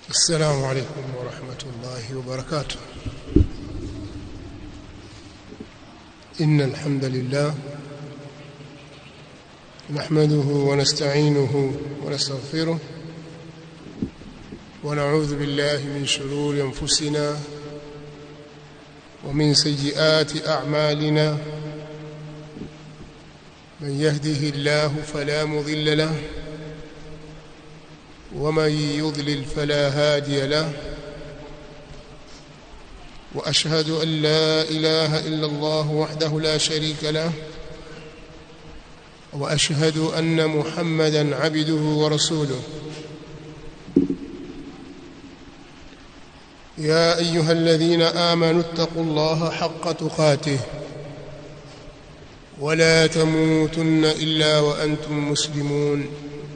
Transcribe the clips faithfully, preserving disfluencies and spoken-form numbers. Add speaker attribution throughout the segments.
Speaker 1: السلام عليكم ورحمة الله وبركاته. إن الحمد لله نحمده ونستعينه ونستغفره ونعوذ بالله من شرور أنفسنا ومن سيئات أعمالنا. من يهده الله فلا مضل له ومن يضلل فلا هادي له، وأشهد أن لا إله إلا الله وحده لا شريك له، وأشهد أن محمدا عبده ورسوله. يا أيها الذين آمنوا اتقوا الله حق تقاته ولا تموتن إلا وأنتم مسلمون.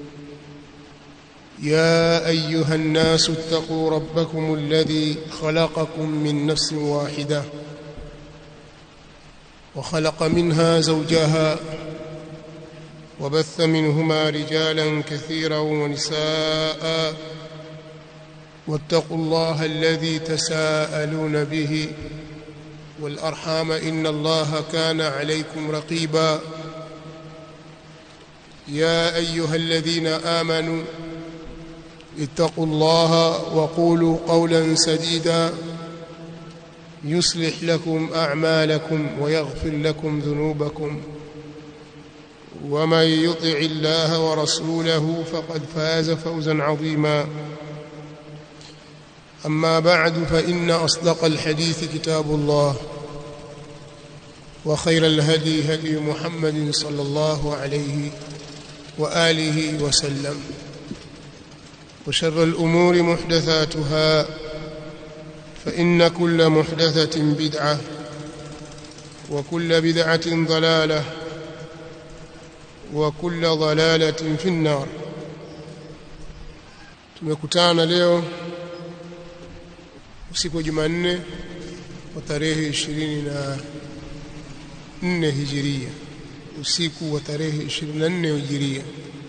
Speaker 1: يا أيها الناس اتقوا ربكم الذي خلقكم من نفس واحدة وخلق منها زوجها وبث منهما رجالا كثيرا ونساء، واتقوا الله الذي تساءلون به والأرحام إن الله كان عليكم رقيبا. يا أيها الذين آمنوا اتقوا الله وقولوا قولا سديدا يصلح لكم أعمالكم ويغفر لكم ذنوبكم، ومن يطع الله ورسوله فقد فاز فوزا عظيما. أما بعد، فإن أصدق الحديث كتاب الله، وخير الهدي هدي محمد صلى الله عليه وآله وسلم، وشر الأمور محدثاتها، فإن كل محدثة بدعة وكل بدعة ضلالة وكل ضلالة في النار. tumekutana leo usiku wa Jumanne wa tarehe ishirini na nne Hijiria, usiku wa tarehe ishirini na nne Hijiria,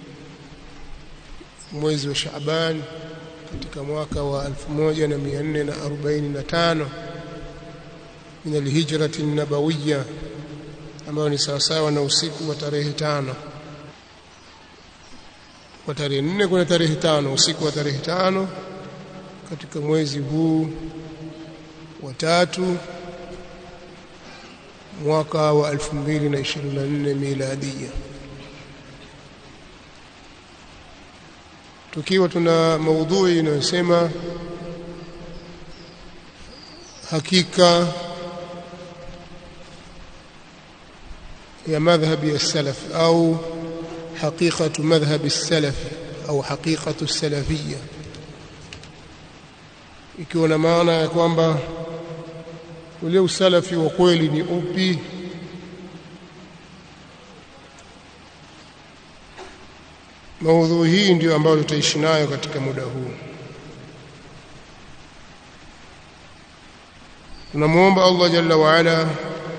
Speaker 1: mwezi wa Shaaban katika mwaka wa elfu moja na mia nne na arobaini na tano min alhijrati nabawiyya, ambao ni sawasawa na usiku wa tarehe tano kwa tarehe nne kuna tarehe tano, usiku wa tarehe tano katika mwezi huu wa tatu mwaka wa elfu mbili na ishirini na nne miladia. Tukiwa tuna maudhui inayosema hakika ya madhhabi ya salaf, au haqiqatu madhhabi salaf, au haqiqatu salafiyya, ikiwa na maana ya kwamba ule usalafi wa kweli ni upi, maudhui hii ndio ambayo tutaishi nayo katika muda huu. Tunamuomba Allah jalla wa ala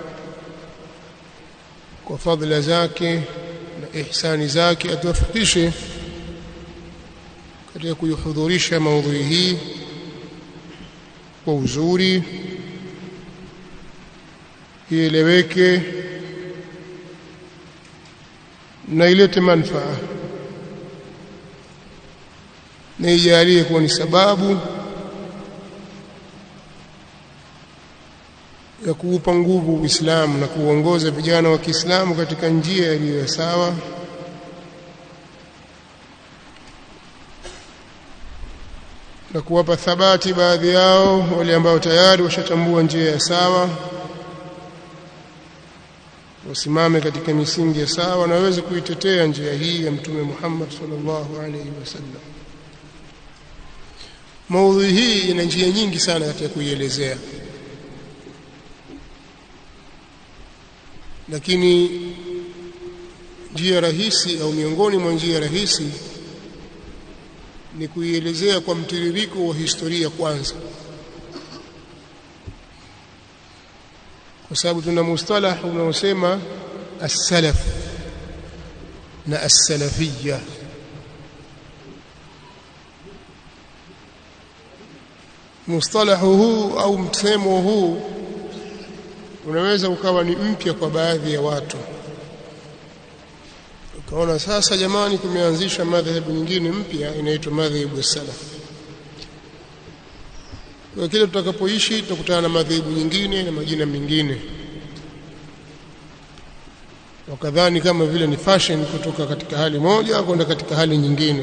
Speaker 1: kwa fadhila zake na ihsani zake atuwafikishe katika kuihudhurisha maudhui hii kwa uzuri, ieleweke na ilete manufaa, na ijalie kuwa ni sababu ya kuupa nguvu Uislamu na kuongoza vijana wa Kiislamu katika njia iliyo sawa, na kuwapa thabati baadhi yao wale ambao tayari washatambua njia ya sawa, wasimame katika misingi ya sawa na waweze kuitetea njia hii ya Mtume Muhammad sallallahu alaihi wasallam. Maudhui hii ina njia nyingi sana katika kuielezea, lakini njia rahisi au miongoni mwa njia rahisi ni kuielezea kwa mtiririko wa historia kwanza, kwa sababu tuna mustalah unaosema as-salaf na as-salafiyya. mustalahu huu au msemo huu unaweza ukawa ni mpya kwa baadhi ya watu. Ukaona sasa jamani tumeanzisha madhehebu nyingine mpya inaitwa madhehebu ya salaf. Kwa kile tutakapoishi tutakutana na madhehebu nyingine na majina mengine. Wakadhani kama vile ni fashion kutoka katika hali moja kwenda katika hali nyingine.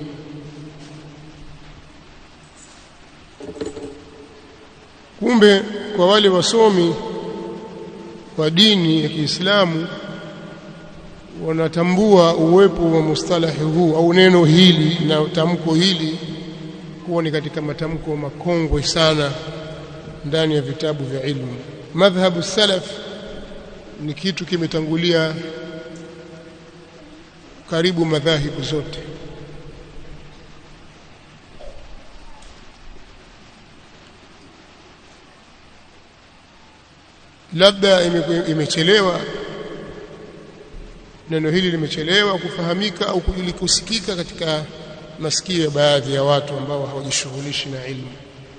Speaker 1: Kumbe kwa wale wasomi wa dini ya Kiislamu wanatambua uwepo wa mustalahi huu au neno hili na tamko hili kuwa ni katika matamko makongwe sana ndani ya vitabu vya ilmu. Madhhabu salaf ni kitu kimetangulia karibu madhahibu zote. Labda imechelewa neno hili limechelewa kufahamika au kusikika katika masikio ya baadhi ya watu ambao hawajishughulishi na ilmu.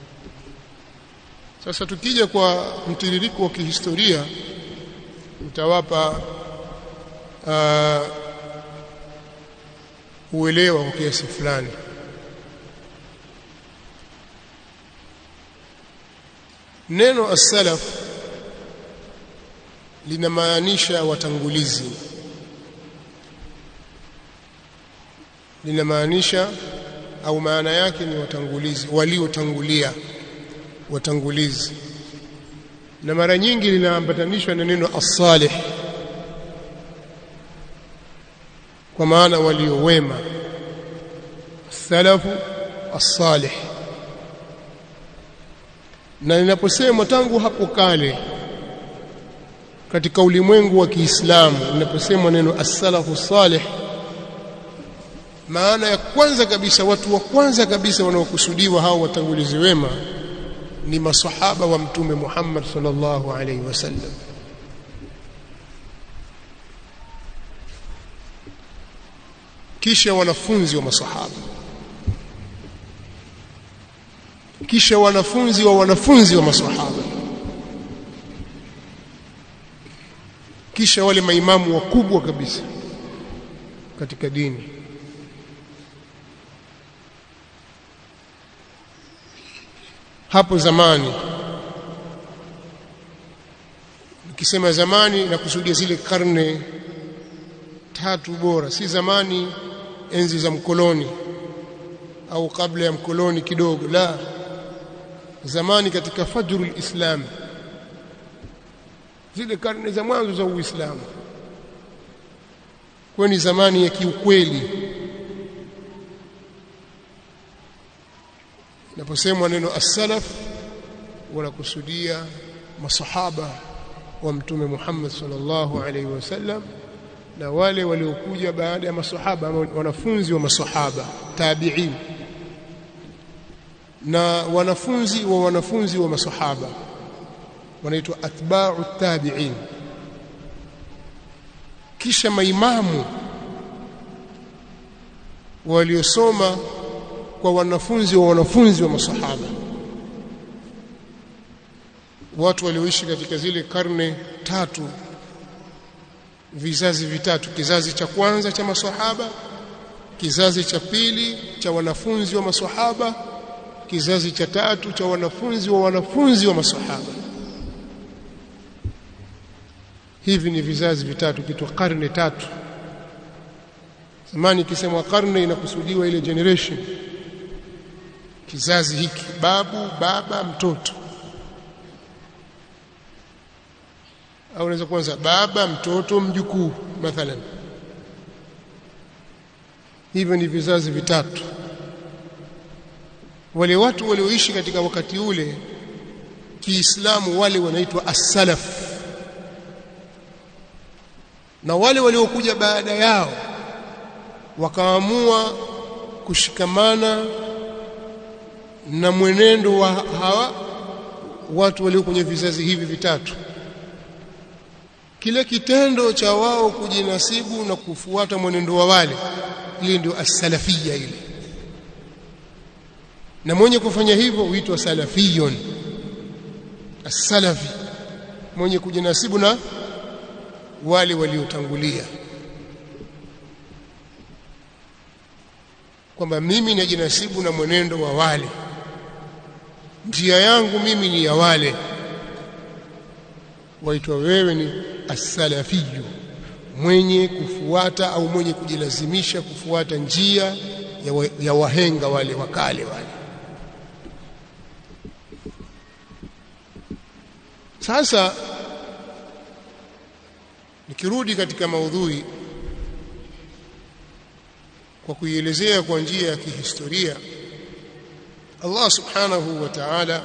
Speaker 1: Sasa tukija kwa mtiririko wa kihistoria utawapa uh, uelewa kwa kiasi fulani. Neno as-salaf linamaanisha watangulizi, linamaanisha au maana yake ni watangulizi, waliotangulia, watangulizi. Na mara nyingi linaambatanishwa na neno as-salih kwa maana waliowema, salafu as-salih. Na linaposemwa tangu hapo kale katika ulimwengu wa Kiislamu, linaposemwa neno as-salafu as-salih, maana ya kwanza kabisa, watu wa kwanza kabisa wanaokusudiwa hao watangulizi wema ni masahaba wa Mtume Muhammad sallallahu alaihi wasallam. Kisha wanafunzi wa masahaba, kisha wanafunzi wa wanafunzi wa masahaba, kisha wale maimamu wakubwa kabisa katika dini. Hapo zamani, nikisema zamani na kusudia zile karne tatu bora, si zamani enzi za mkoloni au kabla ya mkoloni kidogo, la, zamani katika fajrul islam, zile karne za mwanzo za Uislamu, kwani zamani ya kiukweli. Naposemwa neno as-salaf wanakusudia masahaba wa Mtume Muhammad sallallahu alaihi wasallam na wale waliokuja baada ya masahaba, wanafunzi wa masahaba, tabi'in, na wanafunzi wa wanafunzi wa masahaba wanaitwa atba'u tabi'in. Kisha maimamu waliosoma kwa wanafunzi wa wanafunzi wa masahaba, watu walioishi katika zile karne tatu, vizazi vitatu, kizazi cha kwanza cha masahaba, kizazi cha pili cha wanafunzi wa masahaba, kizazi cha tatu cha wanafunzi wa wanafunzi wa masahaba. Hivi ni vizazi vitatu, kitwa karne tatu. Zamani kisemwa karne inakusudiwa ile generation, kizazi hiki, babu, baba, mtoto. Au unaweza kuanza baba, mtoto, mjukuu mathalan. Hivyo ni vizazi vitatu. Wale watu walioishi katika wakati ule Kiislamu, wale wanaitwa as-salaf. Na wale waliokuja baada yao wakaamua kushikamana na mwenendo wa hawa watu walio kwenye vizazi hivi vitatu. Kile kitendo cha wao kujinasibu na kufuata mwenendo wa wale, ile ndio as-salafiyya ile. na mwenye kufanya hivyo huitwa salafiyun. As-salafi, mwenye kujinasibu na wale waliotangulia, kwamba mimi najinasibu na mwenendo wa wale, njia yangu mimi ni ya wale, waitwa wewe ni as-salafiyu, mwenye kufuata au mwenye kujilazimisha kufuata njia ya, wa, ya wahenga wale wakale wale. Sasa nikirudi katika maudhui kwa kuielezea kwa njia ya kihistoria, Allah subhanahu wa ta'ala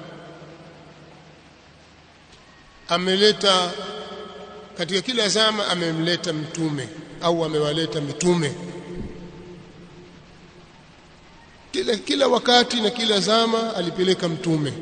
Speaker 1: ameleta katika kila zama, amemleta mtume au amewaleta mitume kila, kila wakati na kila zama alipeleka mtume.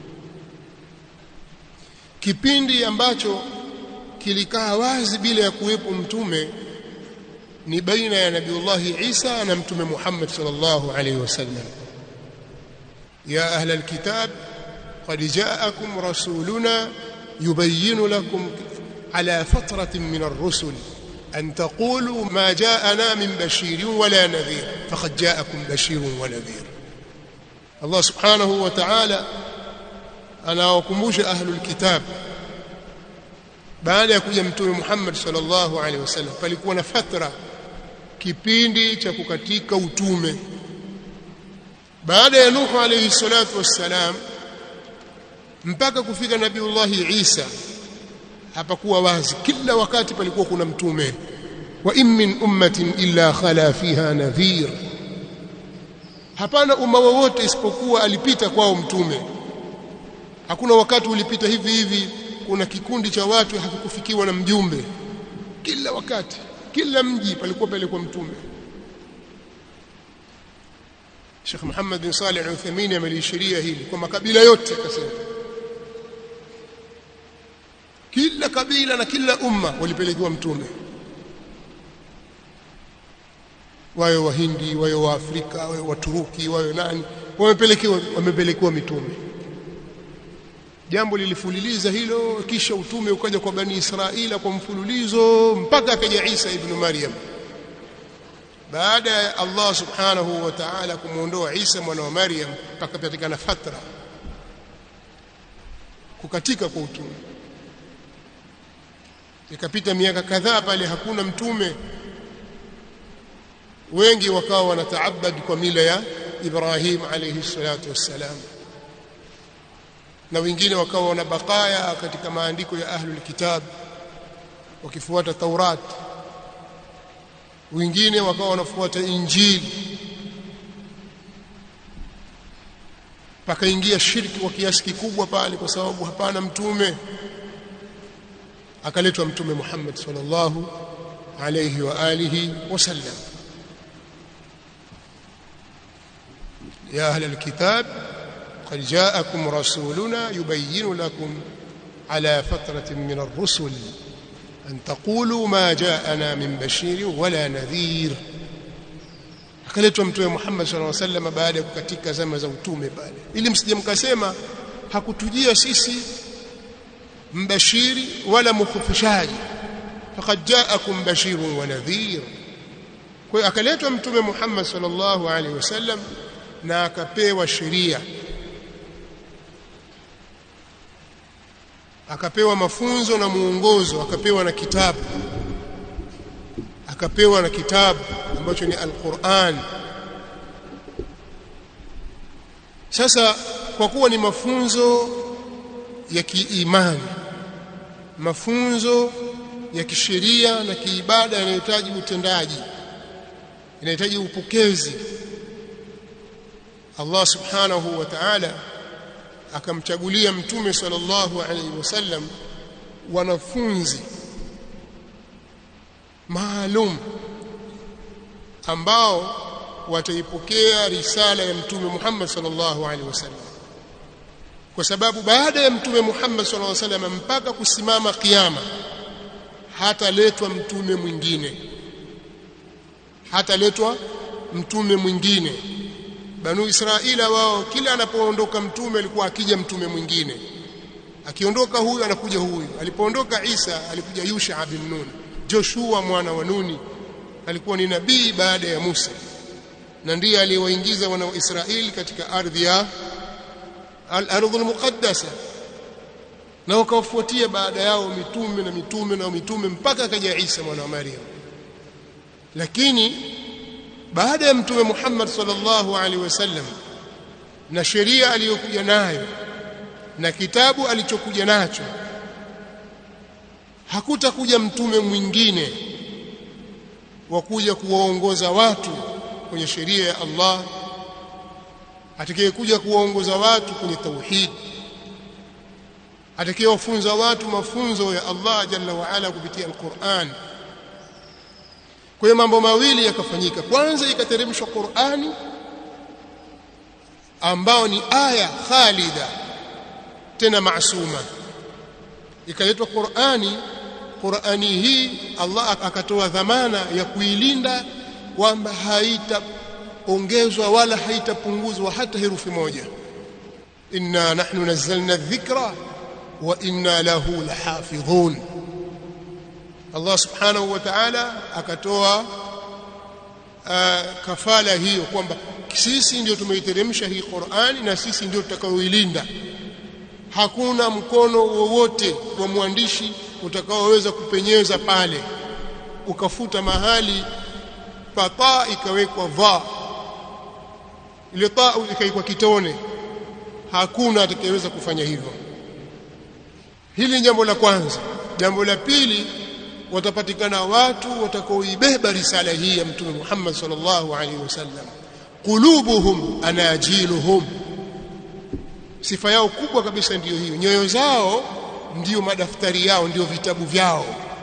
Speaker 1: Kipindi ambacho kilikaa wazi bila ya kuwepo mtume ni baina ya Nabiullahi Isa na mtume Muhammad sallallahu alayhi wasallam. Ya ahla alkitab qad ja'akum rasuluna yubayyinu lakum ala fatratin min ar-rusul an taqulu ma ja'ana min bashirin wala nadhir faqad ja'akum bashirun wa nadhir. Allah subhanahu wa ta'ala anawakumbusha ahlul kitab, baada ya kuja mtume Muhammad sallallahu alaihi wasallam palikuwa na fatra, kipindi cha kukatika utume. Baada ya Nuhu alayhi salatu wassalam mpaka kufika Nabiullahi Isa hapakuwa wazi, kila wakati palikuwa kuna mtume. Wa in min ummatin illa khala fiha nadhir, hapana umma wowote isipokuwa alipita kwao mtume. Hakuna wakati ulipita hivi hivi kuna kikundi cha watu hakikufikiwa na mjumbe. Kila wakati, kila mji palikuwa palikuwa mtume. Sheikh Muhammad bin Salih al-Uthaymeen amelishiria hili kwa makabila yote, akasema kila kabila na kila umma walipelekewa mtume, wao Wahindi, wao wa Afrika, wao Waturuki, wao nani, wamepelekewa wamepelekewa mitume. Jambo lilifululiza hilo, kisha utume ukaja kwa Bani Israila kwa mfululizo mpaka akaja Isa ibn Maryam. Baada ya Allah subhanahu wa ta'ala kumuondoa Isa mwana wa Maryam, pakapatikana fatra, kukatika kwa utume. Ikapita miaka kadhaa pale hakuna mtume, wengi wakawa wanataabad kwa mila ya Ibrahim alayhi salatu wassalam, na wengine wakawa wana bakaya katika maandiko ya ahlul kitab wakifuata Taurat, wengine wakawa wanafuata Injili. Pakaingia shirki kwa kiasi kikubwa pale, kwa sababu hapana mtume. Akaletwa mtume Muhammad sallallahu alayhi wa alihi wasallam. Ya ahla alkitab qad ja'akum rasuluna yubayyinu lakum ala fatratin min ar-rusul an taqulu ma ja'ana min bashirin wala nadhir. Akaletwa mtume Muhammad sallallahu alayhi wasallam baada ya kukatika zama za utume pale, ili msije mkasema hakutujia sisi mbashiri wala mukhufishaji, faqad ja'akum bashirun wa nadhir. Kwa hiyo akaletwa mtume Muhammad sallallahu alaihi wasallam na akapewa sheria, akapewa mafunzo na muongozo, akapewa na kitabu, akapewa na kitabu ambacho ni Al-Qur'an. Sasa kwa kuwa ni mafunzo ya kiimani, mafunzo ya kisheria na kiibada, yanahitaji utendaji, yanahitaji upokezi. Allah subhanahu wa ta'ala akamchagulia mtume sallallahu alaihi wasallam wanafunzi maalum ambao wataipokea risala ya mtume Muhammad sallallahu alaihi wasallam, kwa sababu baada ya mtume Muhammad sallallahu alaihi wasallam mpaka kusimama kiyama hataletwa mtume mwingine, hataletwa mtume mwingine Banu Israila wao kila anapoondoka mtume alikuwa akija mtume mwingine, akiondoka huyu anakuja huyu. Alipoondoka Isa alikuja Yusha bin Nun. Joshua mwana wa Nuni alikuwa ni nabii baada ya Musa, na ndiye aliyewaingiza wana wa Israeli katika ardhi ya al-ardhul muqaddasa, na wakawafuatia baada yao mitume na mitume na mitume mpaka akaja Isa mwana wa Maryam. Lakini baada ya mtume Muhammad sallallahu alaihi wasallam na sheria aliyokuja nayo na kitabu alichokuja nacho, hakutakuja mtume mwingine wa kuja kuwaongoza watu kwenye sheria ya Allah, atakayekuja kuwaongoza watu kwenye tauhid, atakayewafunza watu mafunzo ya Allah jalla wa ala kupitia al-Qur'an. Kwa hiyo mambo mawili yakafanyika. Kwanza ikateremshwa Qur'ani ambao ni aya khalida tena maasuma, ikaletwa Qur'ani. Qur'ani hii Allah akatoa dhamana ya kuilinda kwamba haitaongezwa wala haitapunguzwa hata herufi moja. Inna nahnu nazzalna dhikra wa inna lahu lahafidhun. Allah subhanahu wa ta'ala akatoa uh, kafala hiyo kwamba sisi ndio tumeiteremsha hii Qur'ani na sisi ndio tutakaoilinda. Hakuna mkono wowote wa mwandishi utakaoweza kupenyeza pale ukafuta mahali pata ikawekwa va, ile ta ikaikwa kitone. Hakuna atakayeweza kufanya hivyo. Hili jambo la kwanza. Jambo la pili, watapatikana watu watakaoibeba risala hii ya mtume Muhammad sallallahu alaihi wasallam, qulubuhum anajiluhum. Sifa yao kubwa kabisa ndiyo hiyo, nyoyo zao ndiyo madaftari yao, ndiyo vitabu vyao.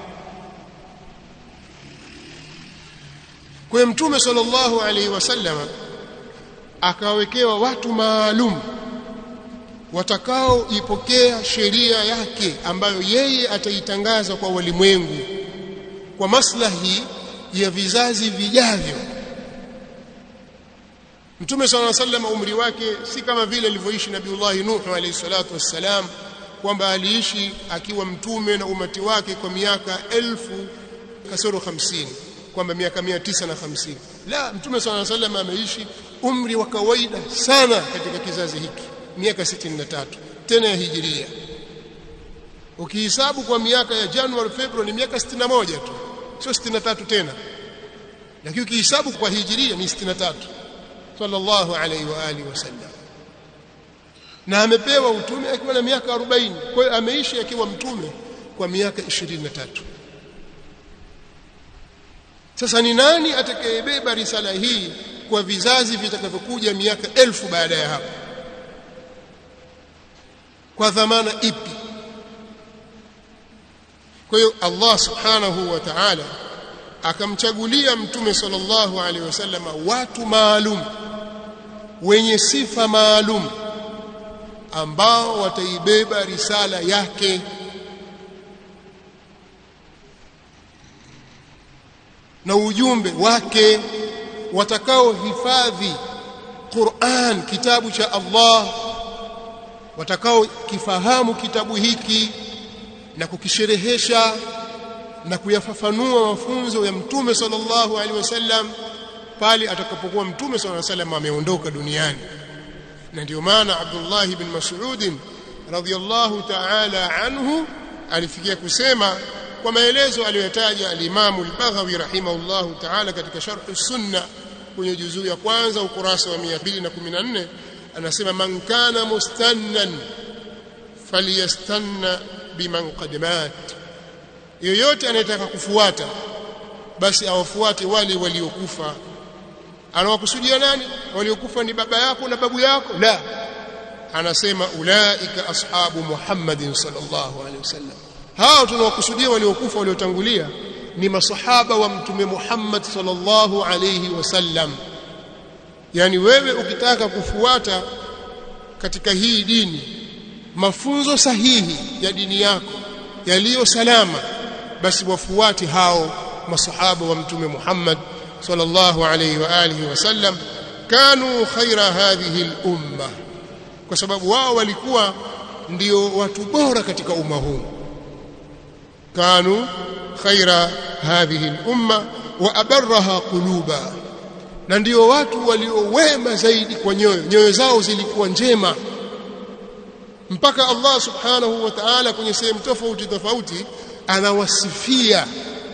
Speaker 1: Kwa mtume sallallahu alaihi wasallam akawekewa watu maalum watakao ipokea sheria yake ambayo yeye ataitangaza kwa walimwengu kwa maslahi ya vizazi vijavyo. Mtume sallallahu alaihi wasallam umri wake si kama vile alivyoishi Nabiiullah Nuh alayhi salatu wassalam, kwamba aliishi akiwa mtume na umati wake kwa miaka elfu kasoro hamsini, kwamba miaka mia tisa na hamsini. La, Mtume sallallahu alaihi wasallam ameishi umri wa kawaida sana katika kizazi hiki, miaka sitini na tatu tena ya hijiria. Ukihesabu kwa miaka ya Januari Februari ni miaka sitini na moja tu, sio sitini na tatu tena. Lakini ukihesabu kwa hijiria ni sitini na tatu sallallahu alaihi wa alihi wasallam. Na amepewa utume akiwa na miaka arobaini. Kwa hiyo ameishi akiwa mtume kwa miaka ishirini na tatu. Sasa ni nani atakayebeba risala hii kwa vizazi vitakavyokuja miaka elfu baada ya hapo? Kwa dhamana ipi? Kwa hiyo Allah subhanahu wa ta'ala akamchagulia mtume sallallahu alaihi wasallam watu maalum wenye sifa maalum ambao wataibeba risala yake. Na ujumbe wake, watakao hifadhi Qur'an, kitabu cha Allah, watakao kifahamu kitabu hiki na kukisherehesha na kuyafafanua mafunzo ya mtume sallallahu alaihi wasallam pale atakapokuwa mtume sallallahu alaihi wasallam ameondoka duniani. Na ndio maana Abdullah ibn Mas'ud radhiyallahu ta'ala anhu alifikia kusema kwa maelezo aliyotaja al-Imam al-Baghawi rahimahullahu ta'ala katika Sharh as-Sunnah kwenye juzuu ya kwanza ukurasa wa mia mbili na kumi na nne, anasema man kana mustannan falyastanna biman qad mat. Yoyote anayetaka kufuata basi awafuate wale waliokufa. Anawakusudia nani? Waliokufa ni baba yako na babu yako? La, anasema ulaika ashabu Muhammadin sallallahu alaihi wasallam. Hao tunawakusudia waliokufa waliotangulia ni masahaba wa mtume Muhammad sallallahu alaihi wasallam. Yani wewe ukitaka kufuata katika hii dini mafunzo sahihi ya dini yako yaliyo salama, basi wafuate hao masahaba wa mtume Muhammad sallallahu alaihi wa alihi wasallam. kanu khaira hadhihi al-umma, kwa sababu wao walikuwa ndio watu bora katika umma huu. Kanu khaira hadhihi al-umma wa abarraha quluba, na ndio watu waliowema zaidi kwa nyoyo, nyoyo zao zilikuwa njema, mpaka Allah subhanahu wa ta'ala kwenye sehemu tofauti tofauti anawasifia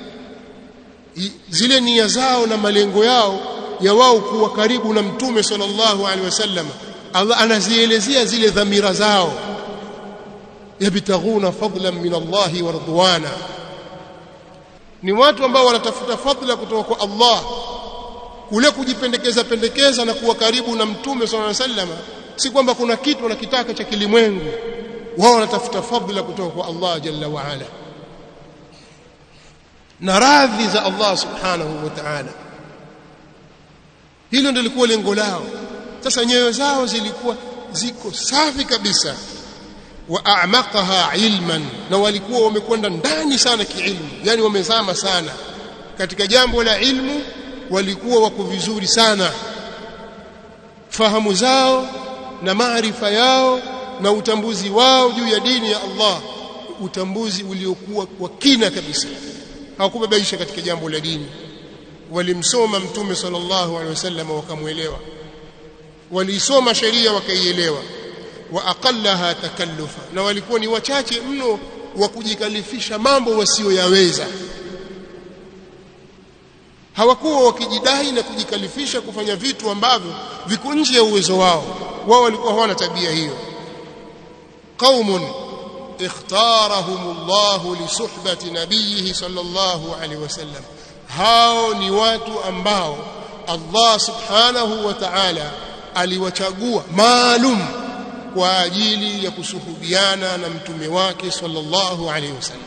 Speaker 1: zile nia zao na malengo yao ya wao kuwa karibu na Mtume sallallahu alaihi wasallam. Allah anazielezea zile dhamira zao, yabtaghuna fadlan min Allah wa ridwana, ni watu ambao wanatafuta fadla kutoka kwa Allah. Kule kujipendekeza pendekeza na kuwa karibu na Mtume sallallahu alaihi wasallam si kwamba kuna kitu wanakitaka cha kilimwengu, wao wanatafuta fadla kutoka kwa Allah jalla wa ala na radhi za Allah subhanahu wa ta'ala. Hilo ndilo lilikuwa lengo lao. Sasa nyoyo zao zilikuwa ziko safi kabisa, wa a'maqaha ilman, na walikuwa wamekwenda ndani sana kiilmu, yani wamezama sana katika jambo la ilmu, walikuwa wako vizuri sana. Fahamu zao na maarifa yao na utambuzi wao juu ya dini ya Allah, utambuzi uliokuwa kwa kina kabisa, hawakubabaisha katika jambo la dini. Walimsoma Mtume sallallahu alaihi wasallam wakamuelewa, walisoma sheria wakaielewa, wa aqallaha takallufa, na walikuwa ni wachache mno wa kujikalifisha mambo wasioyaweza. Hawakuwa wakijidai na kujikalifisha kufanya vitu ambavyo viko nje ya uwezo wao. Wao walikuwa hawana tabia hiyo. Qaumun ikhtarahumullahu li suhbati nabiyhi sallallahu alaihi wasallam, hao ni watu ambao Allah subhanahu wa ta'ala aliwachagua maalum kwa ajili ya kusuhubiana na mtume wake sallallahu alaihi wasallam.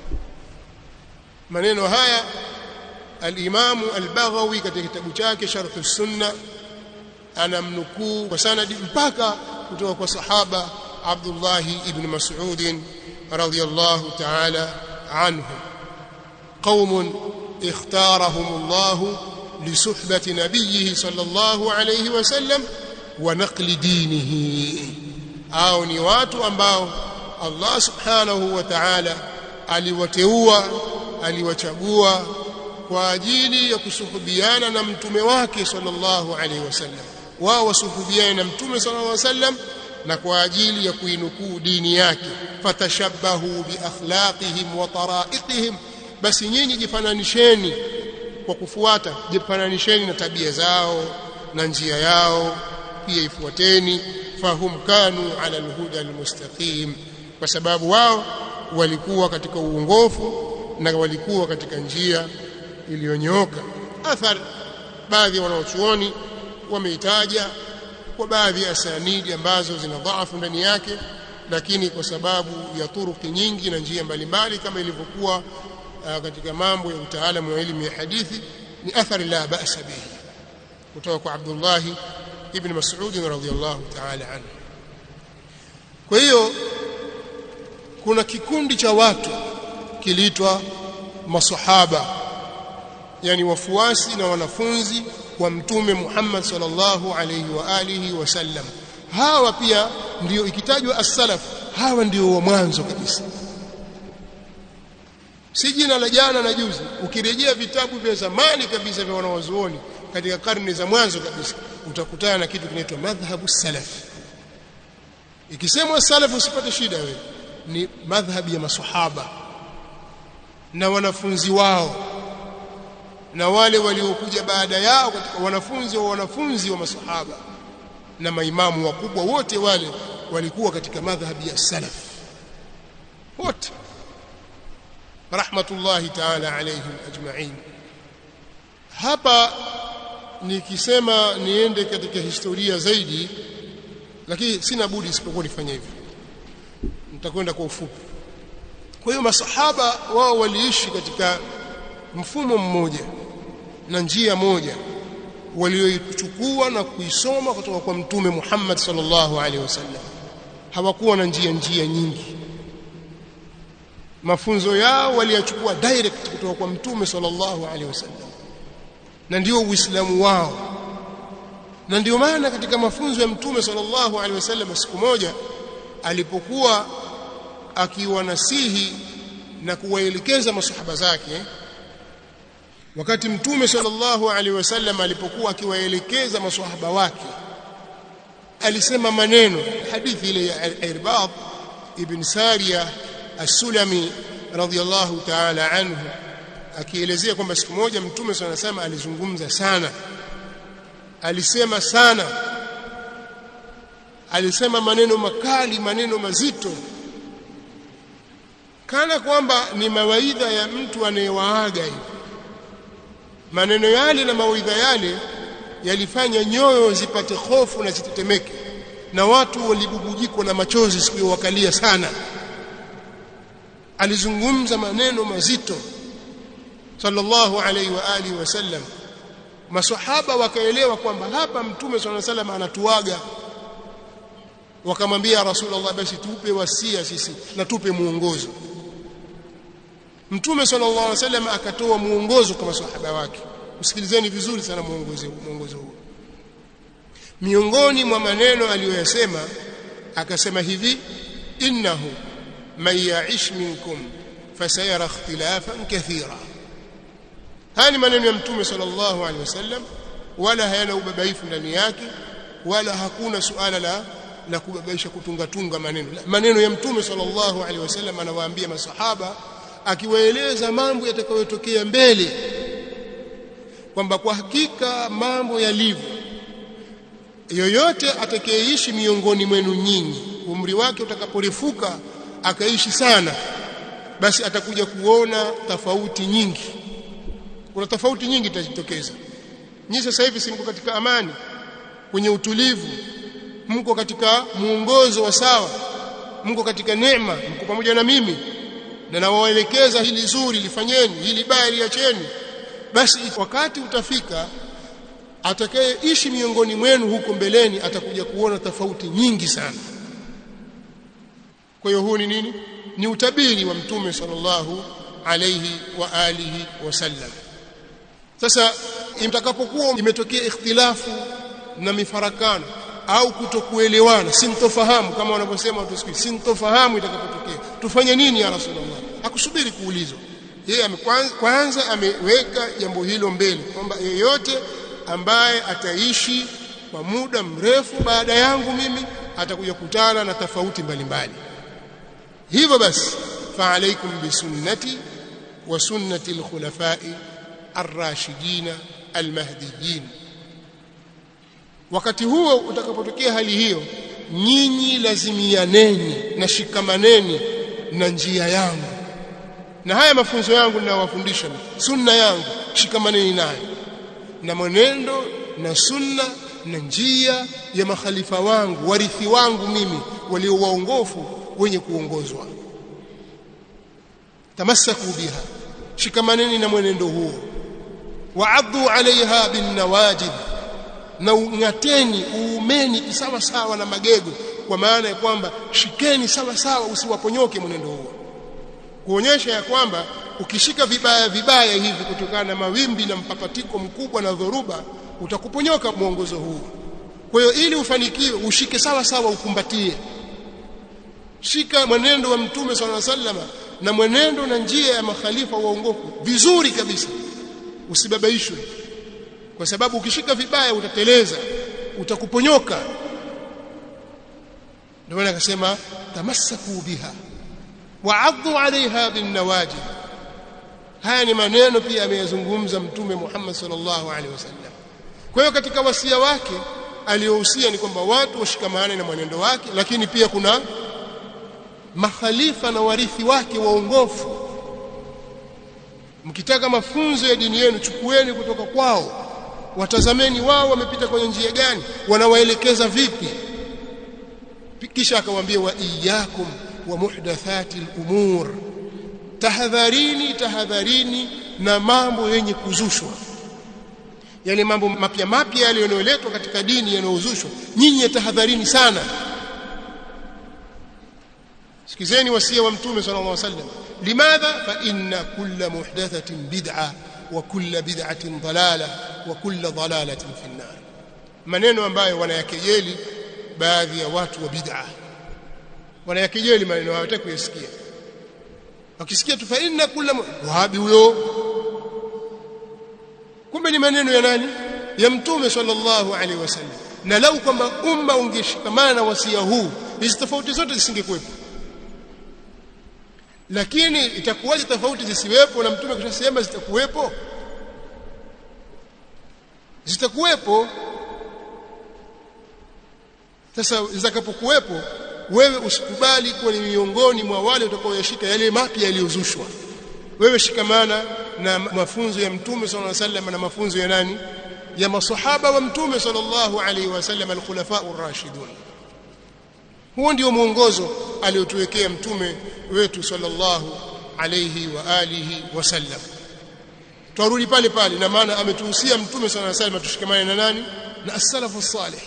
Speaker 1: Maneno haya al-Imam al-Baghawi katika kitabu chake Sharh as-Sunnah anamnukuu kwa sanadi mpaka kutoka kwa sahaba Abdullah ibn Mas'ud radhiyallahu ta'ala anhu. Qaumun ikhtarahumullahu li suhbati nabiyhi sallallahu alayhi wasallam wa naqli dinihi, au ni watu ambao Allah subhanahu wa ta'ala aliwateua, aliwachagua kwa ajili ya kusuhubiana na mtume wake sallallahu alaihi wasallam. Wao wasuhubiana na mtume sallallahu alaihi wasallam na kwa ajili ya kuinukuu dini yake. Fatashabbahu bi akhlaqihim wa taraiqihim, basi nyinyi jifananisheni kwa kufuata, jifananisheni na tabia zao na njia yao pia ifuateni. Fahum kanu ala alhuda almustaqim, kwa sababu wao walikuwa katika uongofu na walikuwa katika njia iliyonyooka. Athar baadhi wanaochuoni wameitaja kwa baadhi ya sanidi ambazo zina dhaifu ndani yake, lakini kwa sababu ya turuki nyingi na njia mbalimbali kama ilivyokuwa uh, katika mambo ya utaalamu wa elimu ya hadithi, ni athari la ba'sa bihi kutoka kwa Abdullah ibn Mas'ud radhiyallahu ta'ala anhu. Kwa hiyo kuna kikundi cha watu kiliitwa masahaba, yani wafuasi na wanafunzi wa mtume Muhammad sallallahu alayhi wa alihi wasallam. Hawa pia ndio ikitajwa as-salaf, hawa ndio wa mwanzo kabisa, si jina la jana na juzi. Ukirejea vitabu vya zamani kabisa vya wanawazuoni katika karne za mwanzo kabisa, utakutana na kitu kinaitwa madhhabu salaf. Ikisemwa salaf usipate shida wewe, ni madhhabi ya maswahaba na wanafunzi wao na wale waliokuja baada yao katika wanafunzi wa wanafunzi wa maswahaba na maimamu wakubwa, wote wale walikuwa katika madhhabi ya salaf wote rahmatullahi ta'ala alayhim ajma'in. Hapa nikisema niende katika historia zaidi, lakini sina budi isipokuwa nifanye hivyo, nitakwenda kwa ufupi. Kwa hiyo masahaba wao waliishi katika mfumo mmoja na njia moja walioichukua na kuisoma kutoka kwa mtume Muhammad sallallahu alaihi wasallam. Hawakuwa na njia njia nyingi, mafunzo yao waliyachukua direct kutoka kwa mtume sallallahu alaihi wasallam, na ndio uislamu wao. Na ndio maana katika mafunzo ya Mtume sallallahu alaihi wasallam siku moja alipokuwa akiwanasihi na kuwaelekeza masahaba zake, wakati Mtume sallallahu alaihi wasallam alipokuwa akiwaelekeza masahaba wake alisema maneno, hadithi ile ya Irbad ibn Sariya as-Sulami radhiyallahu ta'ala anhu, akielezea kwamba siku moja Mtume sallallahu alaihi wasallam alizungumza sana, alisema sana, alisema maneno makali, maneno mazito, kana kwamba ni mawaidha ya mtu anayewaaga hivi. Maneno yale na mawaidha yale yalifanya nyoyo zipate hofu na zitetemeke, na watu walibubujikwa na machozi siku wakalia sana. Alizungumza maneno mazito sallallahu alaihi wa alihi wasallam. Maswahaba wakaelewa kwamba hapa Mtume sallallahu alaihi wasallam anatuaga, wakamwambia Rasulullah, basi tupe wasia sisi na tupe muongozo. Mtume sallallahu alaihi wasallam akatoa muongozo kwa maswahaba wake. Usikilizeni vizuri sana muongozo muongozo huu. Miongoni mwa maneno aliyoyasema akasema hivi: innahu man ya'ish minkum fasayara ikhtilafan kathira. Haya ni maneno ya Mtume sallallahu alaihi wasallam, wala hayana ubabaifu ndani yake, wala hakuna suala la la kubabaisha kutunga tunga maneno. Maneno ya Mtume sallallahu alaihi wasallam anawaambia masahaba, akiwaeleza mambo yatakayotokea mbele, kwamba kwa hakika mambo yalivyo, yoyote atakayeishi miongoni mwenu nyinyi, umri wake utakaporefuka akaishi sana, basi atakuja kuona tofauti nyingi. Kuna tofauti nyingi zitajitokeza. Nyinyi sasa hivi si mko katika amani, kwenye utulivu, mko katika muongozo wa sawa, mko katika neema, mko pamoja na mimi na nawaelekeza hili zuri lifanyeni, hili baya liacheni. Basi wakati utafika atakayeishi miongoni mwenu huko mbeleni atakuja kuona tofauti nyingi sana. Kwa hiyo huu ni nini? Ni utabiri wa Mtume sallallahu alayhi wa alihi wasallam. Sasa imtakapokuwa imetokea ikhtilafu na mifarakano au kutokuelewana, sintofahamu kama wanavyosema watu siku, sintofahamu itakapotokea, tufanye nini ya Rasulullah? Hakusubiri kuulizwa. Yeye kwanza ameweka jambo hilo mbele, kwamba yeyote ambaye ataishi kwa muda mrefu baada yangu mimi atakuja kutana na tofauti mbalimbali. Hivyo basi, fa alaykum bi sunnati wa sunnati al-khulafa'i ar-rashidin al-mahdiyyin. Wakati huo utakapotokea hali hiyo, nyinyi lazimianeni na shikamaneni na njia yangu, na haya mafunzo yangu ninawafundisha, sunna yangu, shikamaneni nayo, na mwenendo na sunna na njia ya makhalifa wangu, warithi wangu mimi, walio waongofu wenye kuongozwa. Tamassaku biha, shikamaneni na mwenendo huo. Wa'addu 'alayha bin nawajib, na ungateni uumeni sawa sawa na magego, kwa maana ya kwamba shikeni sawa sawa, usiwaponyoke mwenendo huo, kuonyesha ya kwamba ukishika vibaya vibaya hivi kutokana na mawimbi na mpapatiko mkubwa na dhoruba, utakuponyoka mwongozo huu. Kwa hiyo ili ufanikiwe, ushike sawa sawa, ukumbatie, shika mwenendo wa Mtume sallallahu alaihi wasallam na mwenendo na njia ya makhalifa waongofu vizuri kabisa, usibabaishwe, kwa sababu ukishika vibaya utateleza, utakuponyoka. Ndio maana akasema tamassaku biha wa'addu 'alayha bin nawajib. Haya ni maneno pia ameyazungumza Mtume Muhammad sallallahu alaihi wasallam. Kwa hiyo katika wasia wake aliyohusia ni kwamba watu washikamane na mwenendo wake, lakini pia kuna makhalifa na warithi wake waongofu. Mkitaka mafunzo ya dini yenu, chukueni kutoka kwao, watazameni wao wamepita kwenye njia gani, wanawaelekeza vipi. Kisha akawaambia, wa iyyakum wa muhdathati al-umur, tahadharini tahadharini na mambo yenye kuzushwa, yale mambo mapya mapya yale yanayoletwa katika dini yanayozushwa, nyinyi tahadharini sana. Sikizeni wasia wa Mtume sallallahu alaihi wasallam. Limadha? Fa inna kulla muhdathatin bid'a wa kulla bid'atin dalalah wa kulla dalalatin fi an-nar. maneno ambayo wanayakejeli baadhi ya watu wa bid'a. Wanayakejeli maneno hawataka kuyasikia. Wakisikia tu fa inna kullu wahabi huyo, kumbe ni maneno ya nani? Ya Mtume sallallahu alaihi wasallam. Na lau kwamba umma ungeshikamana na wasia huu, hizi tofauti zote zisingekuwepo. Lakini itakuwaje tofauti zisiwepo na Mtume kishasema zitakuwepo? Zitakuwepo. Sasa zitakapokuwepo, wewe usikubali kuwa ni miongoni mwa wale utakaoyashika yale mapya yaliyozushwa. Wewe shikamana na mafunzo ya Mtume sallallahu alaihi wasallam na mafunzo ya nani? Ya masahaba wa Mtume sallallahu alaihi wasallam, al-khulafa ar-rashidun. Huo ndio mwongozo aliotuwekea Mtume wetu sallallahu alaihi wa alihi wasallam. Turudi pale pale, na maana ametuhusia Mtume sallallahu alaihi wasallam tushikamane na nani? Na as-salafu as-salih.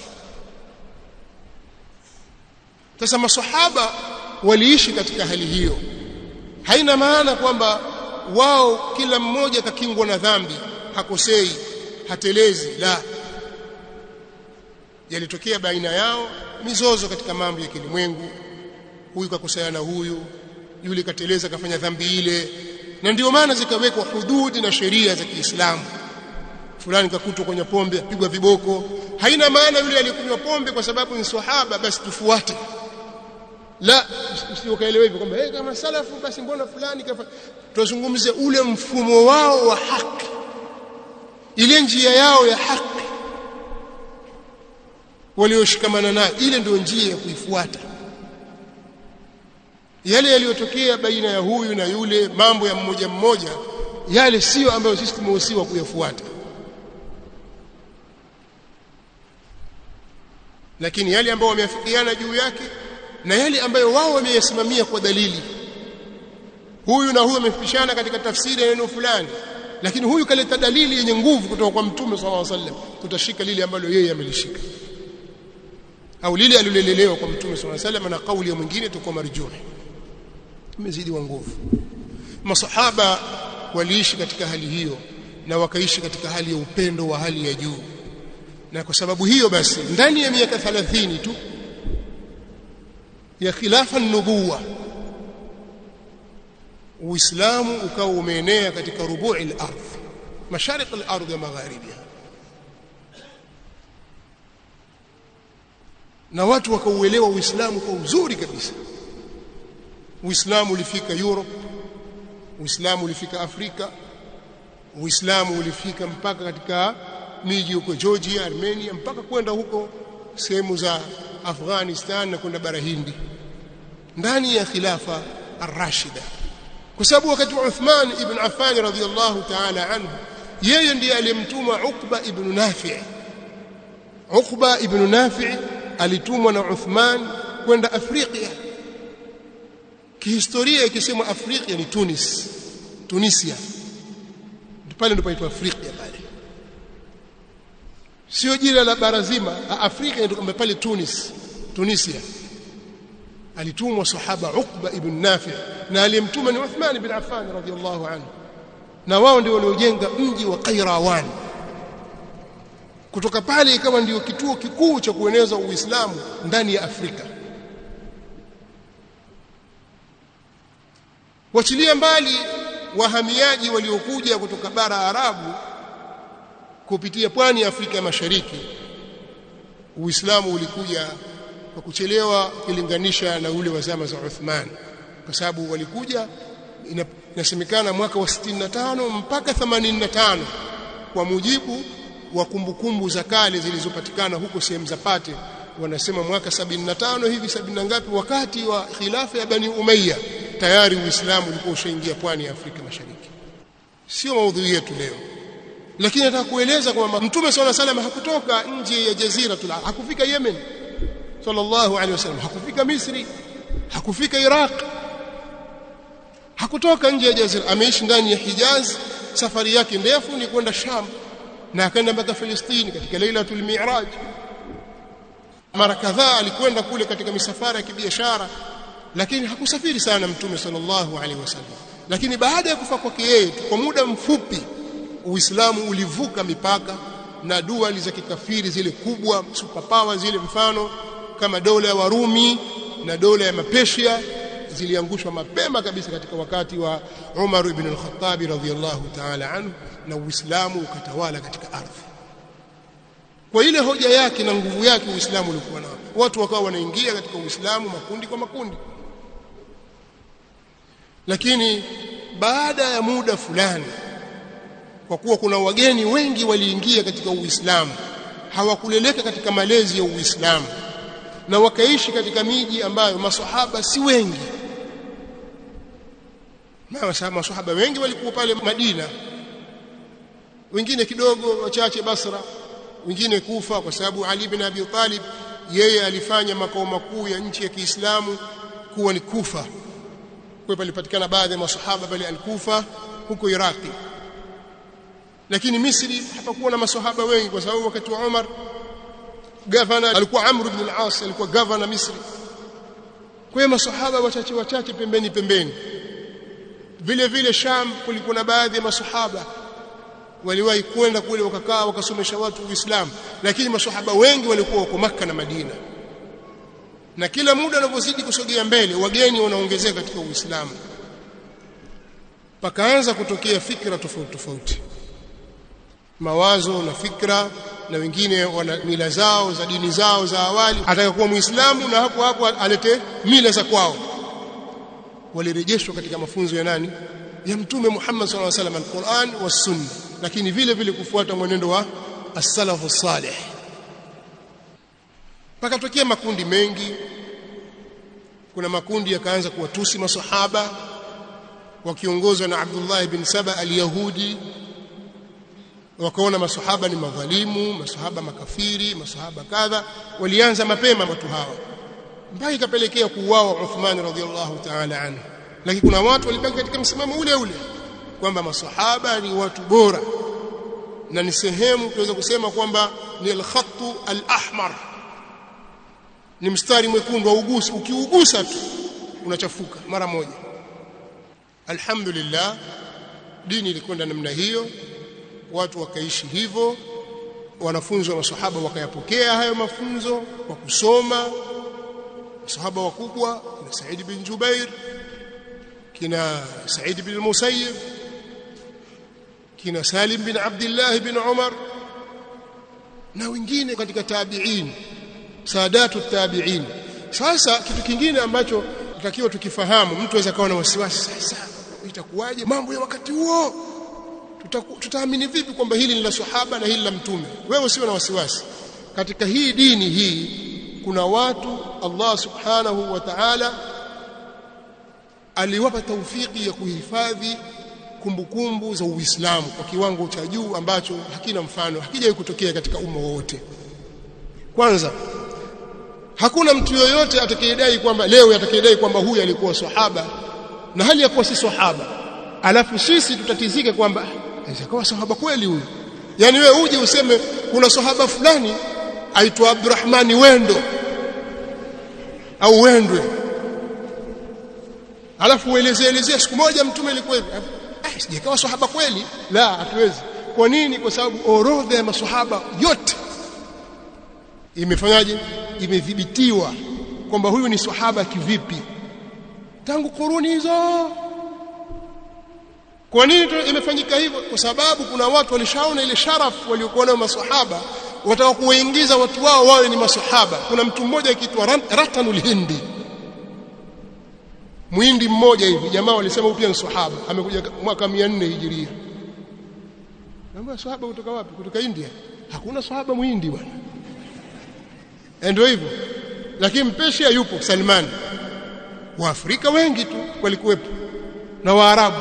Speaker 1: Sasa masahaba waliishi katika hali hiyo. Haina maana kwamba wao kila mmoja kakingwa na dhambi, hakosei, hatelezi. La, yalitokea baina yao mizozo katika mambo ya kilimwengu. Huyu kakosea na huyu, yule kateleza kafanya dhambi ile, na ndio maana zikawekwa hududi na sheria za Kiislamu. Fulani kakutwa kwenye pombe apigwa viboko. Haina maana yule alikunywa pombe kwa sababu ni sahaba basi tufuate. La, usiwakaelewe hivyo kwamba hey, kama salafu basi mbona fulani kafa. Tuzungumzie ule mfumo wao wa haki, ile njia yao ya haki walioshikamana nayo, ile ndio njia ya kuifuata. Yale yaliyotokea baina ya huyu na yule, mambo ya mmoja mmoja, yale sio ambayo sisi tumehusiwa kuyafuata. Lakini yale ambayo wameafikiana juu yake na yale ambayo wao wameyasimamia kwa dalili. Huyu na huyu wamepishana katika tafsiri ya neno fulani, lakini huyu kaleta dalili yenye nguvu kutoka kwa Mtume sallallahu alaihi wasallam, tutashika lile ambalo yeye amelishika, au lile alilolelewa kwa Mtume sallallahu alaihi wasallam, na kauli ya mwingine tukao marjuhi, imezidi wa nguvu. Masahaba waliishi katika hali hiyo na wakaishi katika hali ya upendo wa hali ya juu. Na kwa sababu hiyo basi ndani ya miaka thelathini tu ya khilafa an-nubuwa, Uislamu ukawa umeenea katika rubu'i al-ardh, mashariki al-ardh wa magharibiha, na watu wakauelewa Uislamu kwa uzuri kabisa. Uislamu ulifika Europe, Uislamu ulifika Afrika, Uislamu ulifika mpaka katika miji huko Georgia, Armenia, mpaka kwenda huko sehemu za Afghanistan na kwenda bara Hindi, ndani ya khilafa ar-rashida. Kwa sababu wakati wa Uthman ibn Affan radhiyallahu ta'ala anhu, yeye ndiye alimtuma Uqba ibn Nafi'. Uqba ibn Nafi' alitumwa na Uthman kwenda Afrika. Kihistoria ikisema Afrika ni Tunis, Tunisia, pale ndipo inaitwa Afrika pale, sio jina la bara zima. Afrika ndio kama pale Tunis, Tunisia. Alitumwa sahaba Uqba ibn Nafi' na alimtuma ni Uthman ibn Affan radhiyallahu anhu, na wao ndio waliojenga mji wa Qairawan. Kutoka pale ikawa ndio kituo kikuu cha kueneza Uislamu ndani ya Afrika. Wachilia mbali wahamiaji waliokuja kutoka bara Arabu kupitia pwani ya Afrika ya Mashariki, Uislamu ulikuja kwa kuchelewa kulinganisha na ule wa zama za Uthman, kwa sababu walikuja inasemekana mwaka wa sitini na tano mpaka themanini na tano kwa mujibu wa kumbukumbu za kale zilizopatikana huko sehemu za Pate. Wanasema mwaka sabini na tano hivi, sabini na ngapi, wakati wa khilafa ya Bani Umayya, tayari Uislamu ulikuwa ushaingia pwani ya Afrika Mashariki. Sio maudhui yetu leo, lakini nataka kueleza kwamba Mtume sallallahu alaihi wasallam hakutoka nje ya Jaziratul Arab, hakufika Yemen sallallahu alaihi wasallam, hakufika Misri, hakufika Iraq, hakutoka nje ya Jazira. Ameishi ndani ya Hijaz. Safari yake ndefu ni kwenda Sham na akaenda mpaka Palestina katika Lailatul Mi'raj. Mara kadhaa alikwenda kule katika misafara ya kibiashara, lakini hakusafiri sana Mtume sallallahu alaihi wasallam. Lakini baada ya kufa kwake yeye, kwa muda mfupi Uislamu ulivuka mipaka na dua za kikafiri zile kubwa superpower zile, mfano kama dola ya Warumi na dola ya Mapersia, ziliangushwa mapema kabisa katika wakati wa Umar ibn al-Khattab radhiyallahu ta'ala anhu, na Uislamu ukatawala katika ardhi. Kwa ile hoja yake na nguvu yake Uislamu ulikuwa nao, watu wakawa wanaingia katika Uislamu makundi kwa makundi. Lakini baada ya muda fulani, kwa kuwa kuna wageni wengi waliingia katika Uislamu, hawakuleleka katika malezi ya Uislamu na wakaishi katika miji ambayo maswahaba si wengi. Na maswahaba wengi walikuwa pale Madina, wengine kidogo wachache Basra, wengine Kufa, kwa sababu Ali bin Abi Talib yeye alifanya makao makuu ya nchi ya Kiislamu kuwa ni Kufa. Kwa palipatikana baadhi ya maswahaba pale al-Kufa huko Iraki. Lakini Misri hapakuwa na maswahaba wengi, kwa sababu wakati wa Umar gavana alikuwa Amr ibn al-As, alikuwa gavana Misri. Kwa hiyo maswahaba wachache wachache pembeni pembeni. Vile vile Sham kulikuwa na baadhi ya maswahaba waliwahi kwenda kule wakakaa wakasomesha watu Uislamu, lakini maswahaba wengi walikuwa wako Makka na Madina. Na kila muda unavyozidi kusogea mbele, wageni wanaongezeka katika Uislamu. Pakaanza kutokea fikra tofauti tofauti, mawazo na fikra, na wengine wana mila zao za dini zao za awali, atakakuwa Muislamu na hapo hapo alete mila za kwao. Walirejeshwa katika mafunzo ya nani? Ya Mtume Muhammad sallallahu alaihi wasallam, al-Qur'an was Sunna, lakini vile vile kufuata mwenendo wa as-salaf as-salih. Pakatokea makundi mengi. Kuna makundi yakaanza kuwatusi maswahaba wakiongozwa na Abdullah ibn Saba al-Yahudi. Wakaona maswahaba ni madhalimu, maswahaba makafiri, maswahaba kadha. Walianza mapema watu hawa, mpaka ikapelekea kuuawa Uthman radhiyallahu ta'ala anhu. Lakini kuna watu walibaki katika msimamo ule ule kwamba maswahaba ni watu bora, na ni sehemu tunaweza kusema kwamba ni al-khattu al-ahmar, ni mstari mwekundu, ugusi ukiugusa tu unachafuka mara moja. Alhamdulillah, dini ilikwenda namna hiyo, watu wakaishi hivyo, wanafunzi wa maswahaba wakayapokea hayo mafunzo kwa kusoma. Maswahaba wakubwa kina Said bin Jubair, kina Said bin Musayyib, kina Salim bin Abdullah bin Umar, na wengine katika tabi'in, saadatu tabi'in. Sasa kitu kingine ambacho tutakiwa tukifahamu, mtu aweza kawa na wasiwasi, sasa itakuwaje mambo ya wakati huo? Tutaamini vipi kwamba hili ni la sahaba na hili la Mtume? Wewe usiwe na wasiwasi. Katika hii dini hii kuna watu Allah subhanahu wa ta'ala aliwapa taufiki ya kuhifadhi kumbukumbu za Uislamu kwa kiwango cha juu ambacho hakina mfano, hakijawahi kutokea katika umma wote. Kwanza, hakuna mtu yoyote atakayedai kwamba leo atakayedai kwamba huyu alikuwa sahaba na hali ya kuwa si sahaba, alafu sisi tutatizike kwamba alikuwa sahaba kweli huyu. Yani wewe uje useme kuna sahaba fulani aitwa Abdurrahmani Wendo au Wendwe, alafu ueleze elezea siku moja Mtume alikuwa hivi, eh sijakawa sahaba kweli. La, hatuwezi. Kwa nini? Kwa sababu orodha ya maswahaba yote imefanyaje? Imedhibitiwa kwamba huyu ni sahaba kivipi tangu kuruni hizo. Kwa nini imefanyika hivyo? Kwa sababu kuna watu walishaona ile sharafu waliokuwa nayo maswahaba, wataka kuwaingiza watu wao wawe ni maswahaba. Kuna mtu mmoja akiitwa Ratanul Hindi, Muhindi mmoja hivi, jamaa walisema pia ni sahaba, amekuja mwaka mia nne hijiria. Namba sahaba kutoka wapi? Kutoka India. Hakuna sahaba Muhindi bwana. Ndio hivyo. Lakini Mpeshia yupo, Salman. Waafrika wengi tu walikuwepo na Waarabu.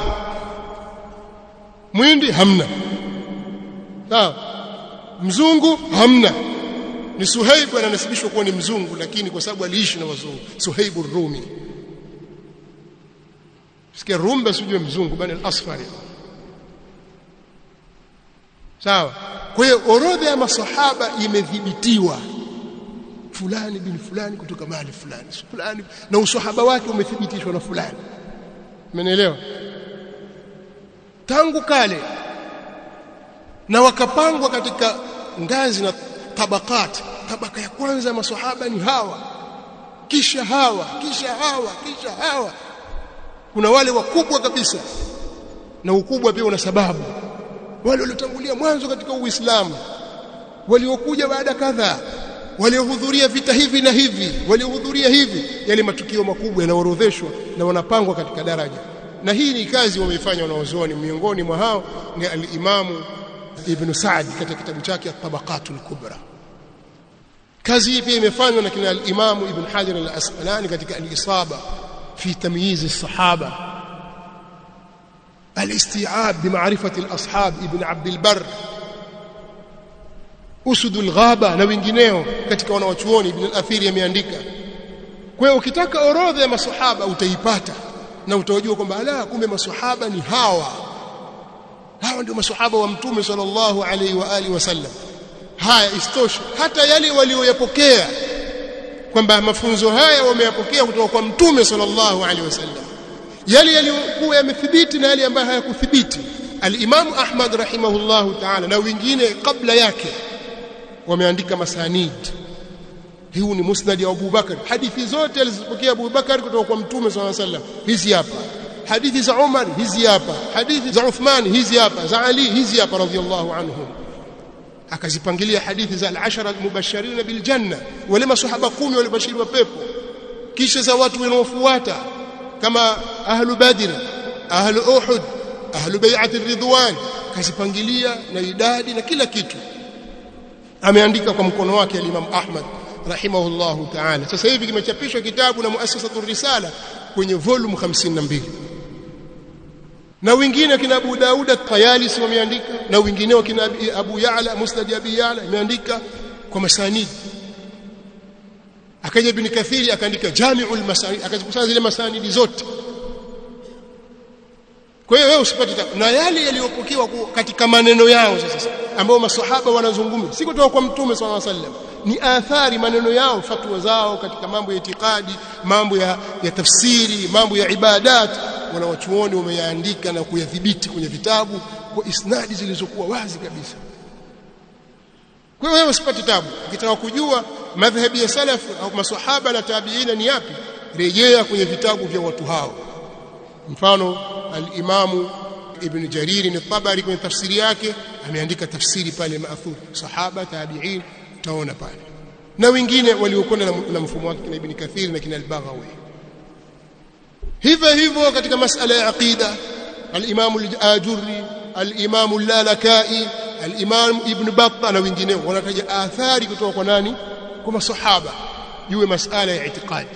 Speaker 1: Muhindi hamna. Sawa. Mzungu hamna. Ni Suhaib ananasibishwa kuwa ni mzungu, lakini kwa sababu aliishi na wazungu, Suhaib ar-Rumi. Sikia Rumba sijue mzungu bali al-Asfari. Sawa. Kwa hiyo orodha ya masahaba imedhibitiwa, fulani bin fulani kutoka mahali fulani fulani, na usahaba wake umethibitishwa na fulani. Umeelewa? Tangu kale, na wakapangwa katika ngazi na tabakat. Tabaka ya kwanza maswahaba ni hawa, kisha hawa, kisha hawa, kisha hawa. Kuna wale wakubwa kabisa, na ukubwa pia una sababu. Wale waliotangulia mwanzo katika Uislamu, waliokuja baada kadhaa, waliohudhuria vita hivi na hivi, waliohudhuria hivi, yale matukio makubwa yanaorodheshwa na wanapangwa katika daraja. Na hii ni kazi wameifanya wanaozuoni. Miongoni mwa hao ni al-Imam Ibn Sa'd katika kitabu chake At-Tabaqatul Kubra. Kazi hii pia imefanywa na kina al-Imam Ibn Hajar al-Asqalani katika al-Isaba fi tamyiz as-sahaba, al-isti'ab bi ma'rifati al-ashab Ibn Abd al-Barr, Usudul Ghaba na wengineo katika wanawachuoni. Ibn al-Athir yameandika. Kwa hiyo ukitaka orodha ya maswahaba utaipata na utajua kwamba ala, kumbe maswahaba ni hawa. Hawa ndio maswahaba wa Mtume sallallahu alaihi wa alihi wasallam. Haya istosha, hata yale walioyapokea kwamba mafunzo haya wameyapokea kutoka kwa Mtume sallallahu alaihi wasallam, yale yaliyokuwa yamethibiti na yale ambayo hayakuthibiti. Al-Imam Ahmad rahimahullahu ta'ala na wengine kabla yake wameandika masanid. Huu ni musnad ya Abu Bakar. Hadithi zote alizopokea Abu Bakar kutoka kwa Mtume sallallahu alaihi wasallam hizi hapa. Hadithi za Umar hizi hapa. Hadithi za Uthman hizi hapa. Za Ali hizi hapa radhiyallahu anhum. Akazipangilia hadithi za al-ashara al-mubashirin bil janna, wale maswahaba kumi walibashiriwa pepo. Kisha za watu wanaofuata kama ahlu Badr, ahlu Uhud, ahlu bai'at ar-ridwan, kazipangilia na idadi na kila kitu. Ameandika kwa mkono wake al-Imam Ahmad rahimahullahu ta'ala. Sasa hivi kimechapishwa kitabu na Muassasatur Risala kwenye volume hamsini na mbili. Na wengine kina Abu Daud at-Tayalisi wameandika, na wengineo kina Abu Ya'la Musnad Abi Ya'la imeandika kwa masanid. Akaja Ibn Kathiri akaandika Jami'ul Masanid, akazikusanya zile masanidi zote. Kwa hiyo wewe usipate tabu na yale yaliyopokewa katika maneno yao sasa ambao maswahaba wanazungumza, si kutoka kwa Mtume sallallahu alaihi wasallam, ni athari maneno yao, fatwa zao katika mambo ya itikadi, mambo ya, ya tafsiri, mambo ya ibadat. Wanawachuoni wameyaandika na kuyadhibiti kwenye vitabu kwa isnadi zilizokuwa wazi kabisa. Kwa hiyo wewe usipate tabu. Ukitaka kujua madhhabi ya salaf au maswahaba na tabiina ni yapi, rejea kwenye vitabu vya watu hao. Mfano al-Imam Ibn Jarir al-Tabari kwenye tafsiri yake ameandika tafsiri pale maathur sahaba tabi'in, utaona pale. Na wengine waliokwenda na mfumo wake kina Ibn Kathir na kina al-Baghawi. Hivyo hivyo katika masala ya aqida, al-Imam al-Ajurri, al-Imam al-Lalakai, al-Imam Ibn Battah na wengineo wanataja athari kutoka kwa nani? Kwa masahaba juu ya masala ya itikadi,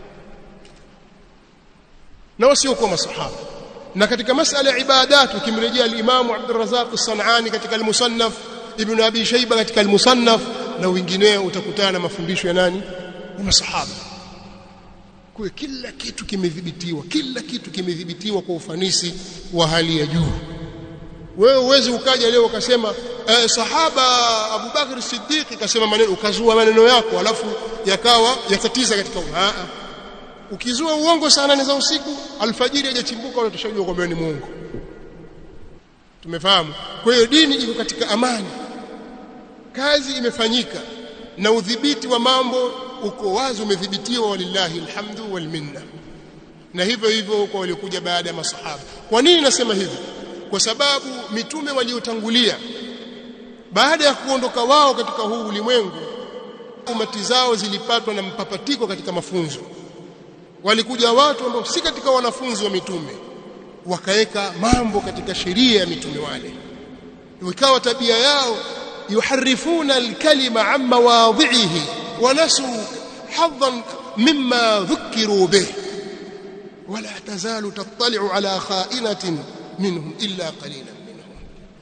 Speaker 1: na wasio kwa masahaba. Na katika masala ya ibadat ukimrejea al-Imam Abdul Razzaq as-San'ani katika al-Musannaf, Ibn Abi Shayba katika al-Musannaf na wengineo utakutana na mafundisho ya nani? Ya masahaba. Kwa kila kitu kimedhibitiwa, kila kitu kimedhibitiwa kwa ufanisi wa hali ya juu. Wewe uweze ukaja leo ukasema eh, sahaba Abu Bakr Siddiq kasema maneno, ukazua maneno yako alafu yakawa yatatiza katika a ukizua uongo saa nane za usiku, alfajiri hajachimbuka unatoshajua kwamba ni muongo. Tumefahamu? Kwa hiyo dini iko katika amani, kazi imefanyika na udhibiti wa mambo uko wazi, umedhibitiwa, walillahi alhamdu wal minna. Na hivyo hivyo kwa waliokuja baada ya masahaba. Kwa nini nasema hivi? Kwa sababu mitume waliotangulia baada ya kuondoka wao katika huu ulimwengu, umati zao zilipatwa na mpapatiko katika mafunzo. Walikuja watu ambao si katika wanafunzi wa mitume, wakaeka mambo katika sheria ya mitume wale, ikawa tabia yao yuharifuna alkalima an mawadhihi wa nasu hadhan mimma dhukiru bih wala tazalu tattali'u ala kha'inatin minhum illa qalilan minhum.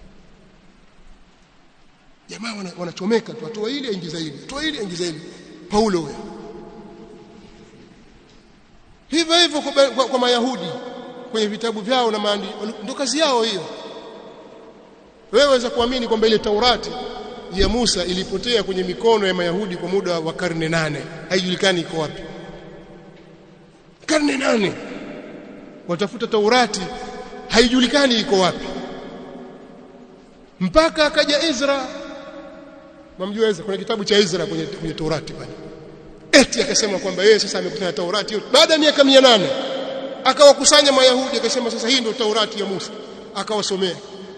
Speaker 1: Jamaa wanachomeka tu, atoa ile ingiza ile, atoa ile ingiza ile. Paulo huyo hivyo hivyo kwa, kwa, kwa Mayahudi kwenye vitabu vyao na maandiko, ndio kazi yao hiyo. Wewe waweza kuamini kwamba ile Taurati ya Musa ilipotea kwenye mikono ya Mayahudi kwa muda wa karne nane, haijulikani iko wapi. Karne nane watafuta Taurati, haijulikani iko wapi, mpaka akaja Ezra Mamjueza kuna kitabu cha Ezra kwenye kwenye Taurati pale. Eti akasema kwamba yeye sasa amekutana Taurati yote baada ya miaka mia nane. Akawakusanya Mayahudi akasema sasa hii ndio Taurati ya Musa. Akawasomea.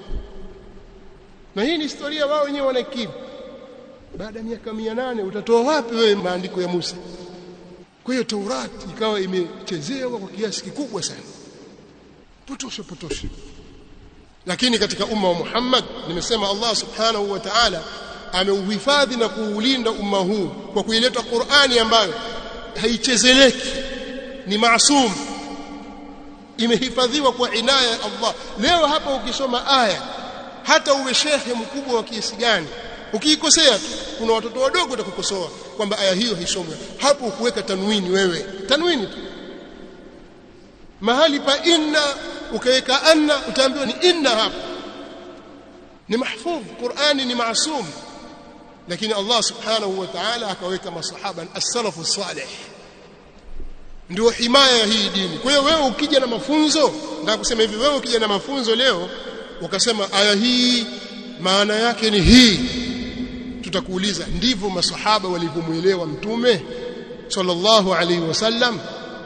Speaker 1: Na hii ni historia wao wenyewe wanakiri. Baada ya miaka mia nane utatoa wapi wewe maandiko ya Musa? Kwa hiyo Taurati ikawa imechezewa kwa kiasi kikubwa sana. Potosha potosha. Lakini katika umma wa Muhammad nimesema Allah subhanahu wa ta'ala ameuhifadhi na kuulinda umma huu kwa kuileta Qur'ani ambayo haichezeleki, ni maasum, imehifadhiwa kwa inaya ya Allah. Leo hapa ukisoma aya hata uwe shekhe mkubwa wa kiasi gani, ukiikosea tu kuna watoto wadogo watakukosoa kwamba aya hiyo haisomwi. Hapo ukuweka tanwini wewe, tanwini tu. Mahali pa inna ukaweka anna utaambiwa ni inna hapo. Ni mahfudh, Qur'ani ni maasum. Lakini Allah subhanahu wa ta'ala akaweka masahaba as-salafu salih ndio himaya ya hii dini. Kwa hiyo wewe ukija na mafunzo, nataka kusema hivi, wewe ukija na mafunzo leo ukasema aya hii maana yake ni hii, tutakuuliza ndivyo masahaba walivyomuelewa mtume sallallahu alaihi wasallam?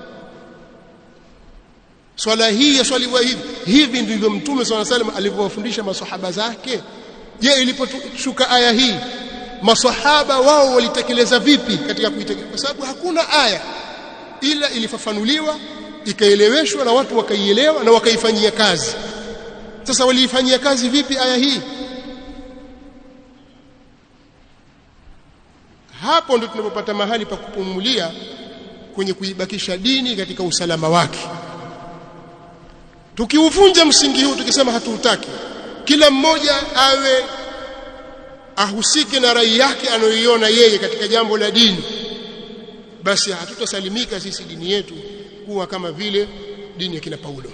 Speaker 1: Swala hii ya swaliwa hivi hivi ndivyo mtume sallallahu alaihi wasallam alivyowafundisha masahaba zake? Je, iliposhuka aya hii masahaba wao walitekeleza vipi katika kuitekeleza? Kwa sababu hakuna aya ila ilifafanuliwa, ikaeleweshwa na watu wakaielewa na wakaifanyia kazi. Sasa waliifanyia kazi vipi aya hii? Hapo ndio tunapopata mahali pa kupumulia kwenye kuibakisha dini katika usalama wake. Tukiuvunja msingi huu tukisema hatuutaki, kila mmoja awe ahusike na rai yake anayoiona yeye katika jambo la dini, basi hatutasalimika sisi dini yetu kuwa kama vile dini ya kina Paulo.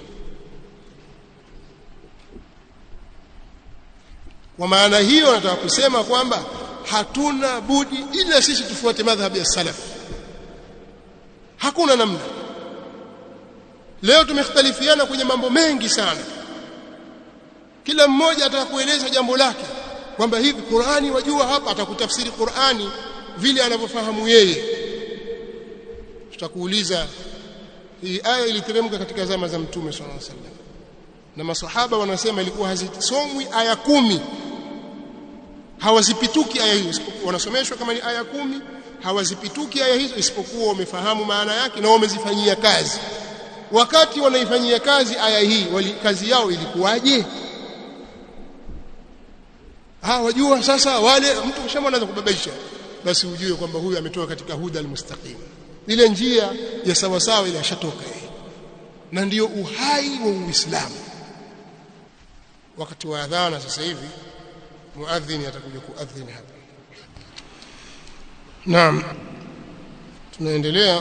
Speaker 1: Kwa maana hiyo nataka kusema kwamba hatuna budi ila sisi tufuate madhhabi ya salaf. Hakuna namna. Leo tumekhtalifiana kwenye mambo mengi sana. Kila mmoja atakueleza jambo lake kwamba hivi Qur'ani wajua, hapa atakutafsiri Qur'ani vile anavyofahamu yeye. Tutakuuliza hii aya iliteremka katika zama za Mtume sallallahu alaihi wasallam, na maswahaba wanasema ilikuwa hazisomwi aya kumi, hawazipituki aya hizo, wanasomeshwa kama ni aya kumi, hawazipituki aya hizo isipokuwa wamefahamu maana yake na wamezifanyia kazi. Wakati wanaifanyia kazi aya hii, wali kazi yao ilikuwaje? Ah, wajua sasa wale mtu kishama anaanza kubabaisha, basi ujue kwamba huyu ametoka katika huda almustaqim, ile njia ya sawa sawa ile ashatoka yeye, na ndiyo uhai wa Uislamu. Wakati wa adhana sasa hivi muadhini atakuja kuadhini hapa. Naam, tunaendelea.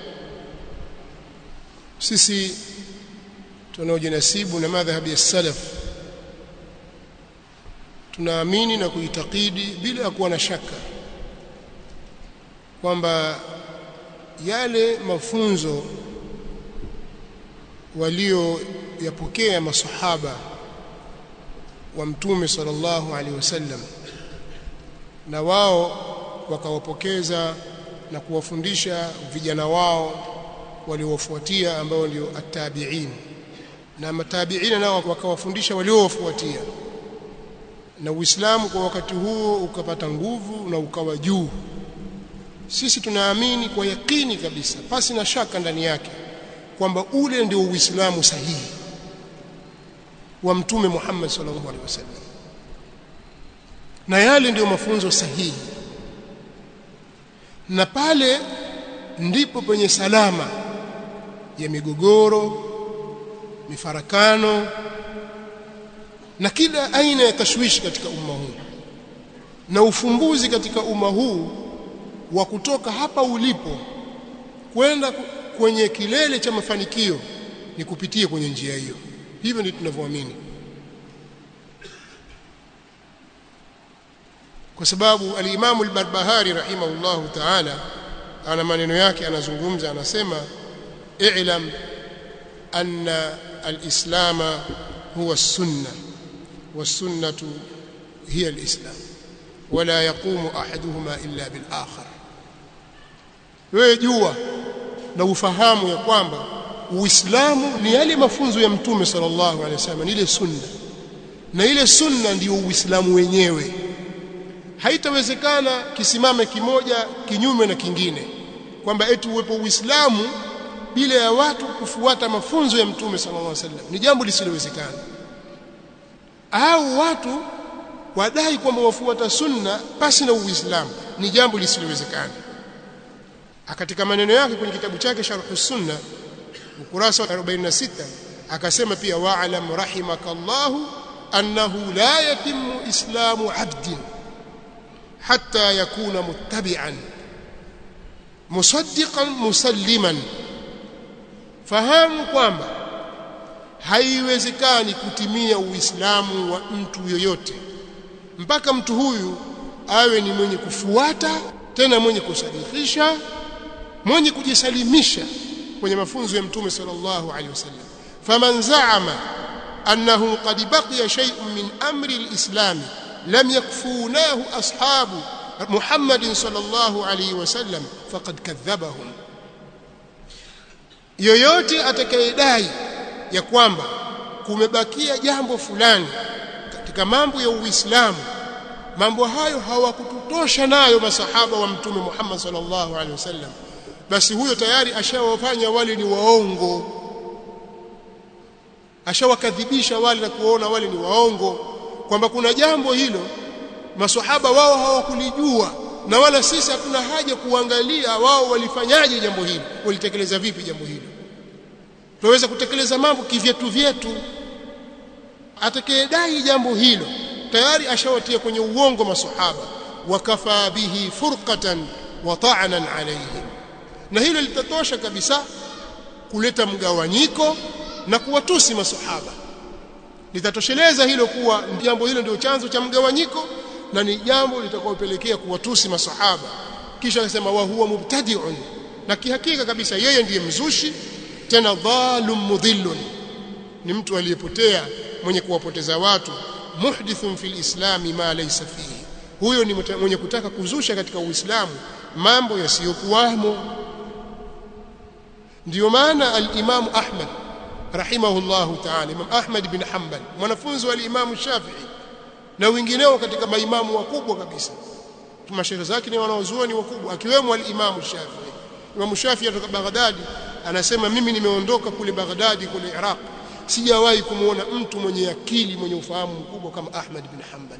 Speaker 1: Sisi tunaojinasibu na madhhabi ya salaf tunaamini na kuitakidi bila kuwa na shaka kwamba yale mafunzo walioyapokea masahaba wa Mtume sallallahu alaihi wasallam na wao wakawapokeza na kuwafundisha vijana wao waliowafuatia ambao ndio at-tabi'in, na matabi'ina nao wakawafundisha waliowafuatia, na Uislamu kwa wakati huo ukapata nguvu na ukawa juu. Sisi tunaamini kwa yakini kabisa, pasi na shaka ndani yake, kwamba ule ndio Uislamu sahihi wa Mtume Muhammad sallallahu alaihi wasallam, na yale ndio mafunzo sahihi, na pale ndipo penye salama ya migogoro, mifarakano na kila aina ya tashwishi katika umma huu, na ufumbuzi katika umma huu wa kutoka hapa ulipo kwenda kwenye kilele cha mafanikio ni kupitia kwenye njia hiyo. Hivyo ndivyo tunavyoamini, kwa sababu al-Imam al-Barbahari rahimahullahu ta'ala ana maneno yake, anazungumza, anasema i'lam anna al-islama huwa as-sunnah was-sunnatu hiya al-islam. wala yaqumu ahaduhuma illa bil akhar. Wewe jua na ufahamu ya kwamba Uislamu ni yale mafunzo ya Mtume sallallahu alaihi wasallam, ni ile sunna, na ile sunna ndio Uislamu wenyewe. Haitawezekana kisimame kimoja kinyume na kingine, kwamba eti uwepo Uislamu bila ya watu kufuata mafunzo ya Mtume sallallahu alaihi wasallam. Ni jambo lisilowezekana. Au watu wadai kwamba wafuata sunna pasi na Uislamu, ni jambo lisilowezekana. Katika maneno yake kwenye kitabu chake Sharh Sunna ukurasa wa arobaini na sita akasema pia, wa'lam rahimakallahu annahu la yatimmu islamu 'abdin hatta yakuna muttabi'an musaddiqan musalliman. Fahamu kwamba haiwezekani kutimia Uislamu wa mtu yoyote mpaka mtu huyu awe ni mwenye kufuata, tena mwenye kusadikisha, mwenye kujisalimisha kwenye mafunzo ya Mtume sallallahu alaihi wasallam. Faman za'ama annahu qad baqiya shay'un min amri al-islam lam yakfunahu ashabu Muhammadin sallallahu alaihi wasallam faqad kadhabahum. Yoyote atakayedai ya kwamba kumebakia jambo fulani katika mambo ya Uislamu, mambo hayo hawakututosha nayo masahaba wa Mtume Muhammad sallallahu alaihi wasallam, basi huyo tayari ashawafanya wale ni waongo, ashawakadhibisha wale na kuona wale ni waongo, kwamba kuna jambo hilo masahaba wao hawakulijua, na wala sisi hatuna haja kuangalia wao walifanyaje jambo hilo, walitekeleza vipi jambo hilo. Tunaweza kutekeleza mambo kivyetu vyetu. Atakayedai jambo hilo tayari ashawatia kwenye uongo masahaba, wakafa bihi furqatan wa ta'nan alayhim. Na hilo litatosha kabisa kuleta mgawanyiko na kuwatusi masahaba. Litatosheleza hilo kuwa jambo hilo ndio chanzo cha mgawanyiko, na ni jambo litakayopelekea kuwatusi masahaba. Kisha akasema wa huwa mubtadi'un, na kihakika kabisa yeye ndiye mzushi, tena dhalum mudhillun, ni mtu aliyepotea mwenye kuwapoteza watu. Muhdithun fil islami ma laysa fihi, huyo ni mwenye kutaka kuzusha katika Uislamu mambo yasiyokuwamo. Ndio maana al-Imam Ahmad rahimahullahu ta'ala, Imam Ahmad bin Hanbal, mwanafunzi wa al-Imam Shafi'i na wengineo katika maimamu wakubwa kabisa, mashaikh zake ni wanaozuoni wakubwa, akiwemo al-Imam Shafi'i. Imam Shafi'i kutoka Baghdad anasema, mimi nimeondoka kule Baghdad kule Iraq, sijawahi kumuona mtu mwenye akili mwenye ufahamu mkubwa kama Ahmad bin Hanbal.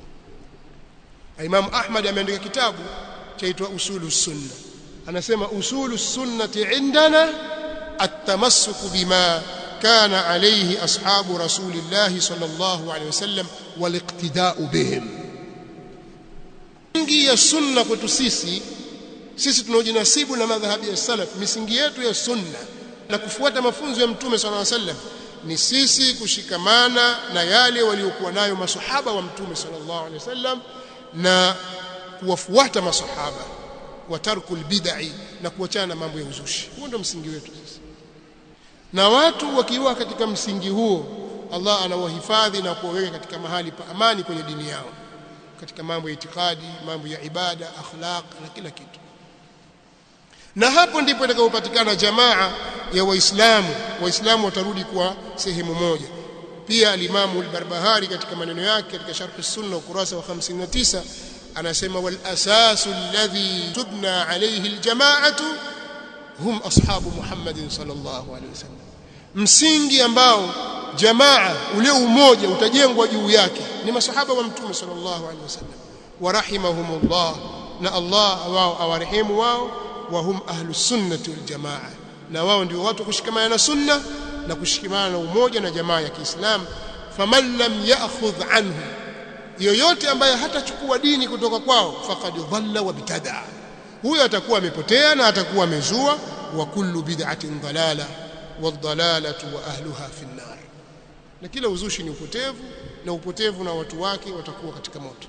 Speaker 1: Imam Ahmad ameandika kitabu chaitwa Usulus Sunna. Anasema Usulus Sunnati indana at-tamassuku bima kana alayhi ashabu Rasulillah sallallahu alayhi wasallam wal-iqtida'u bihim. Misingi ya sunna kwetu sisi, sisi tunaojinasibu na madhhabi ya salaf, misingi yetu ya sunna na kufuata mafunzo ya Mtume sallallahu alayhi wasallam ni sisi kushikamana na yale waliokuwa nayo masahaba wa Mtume sallallahu alaihi wasallam na kuwafuata masahaba, wa tarkul bid'i, na kuachana na mambo ya uzushi. Huo ndio msingi wetu sisi. Na watu wakiwa katika msingi huo, Allah anawahifadhi na kuwaweka katika mahali pa amani kwenye dini yao, katika mambo ya itikadi, mambo ya ibada, akhlaq na kila kitu. Na hapo ndipo itakapopatikana jamaa ya Waislamu. Waislamu watarudi kwa sehemu moja. Pia al-Imam al-Barbahari katika maneno yake katika Sharh Sunna ukurasa wa hamsini na tisa anasema, wal asasu alladhi tubna alayhi al-jama'atu hum ashabu Muhammadin sallallahu alayhi wasallam. Msingi ambao jamaa ule umoja utajengwa juu yake ni masahaba wa Mtume sallallahu alayhi wasallam, wa rahimahumullah, na Allah wao awarehemu wao, wa hum ahlus sunnati wal jamaa, na wao ndio watu kushikamana na sunna na kushikamana na umoja na jamaa ya Kiislamu. Faman lam ya'khudh anhu, yoyote ambaye hatachukua dini kutoka kwao, faqad dhalla wa bitada, huyo atakuwa amepotea na atakuwa amezua. Wa kullu bid'atin dalala wadhalalatu wa ahluha fi an-nar, na kila uzushi ni upotevu, na upotevu na watu wake watakuwa katika moto.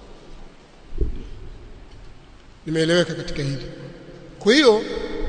Speaker 1: Nimeeleweka katika hili? Kwa hiyo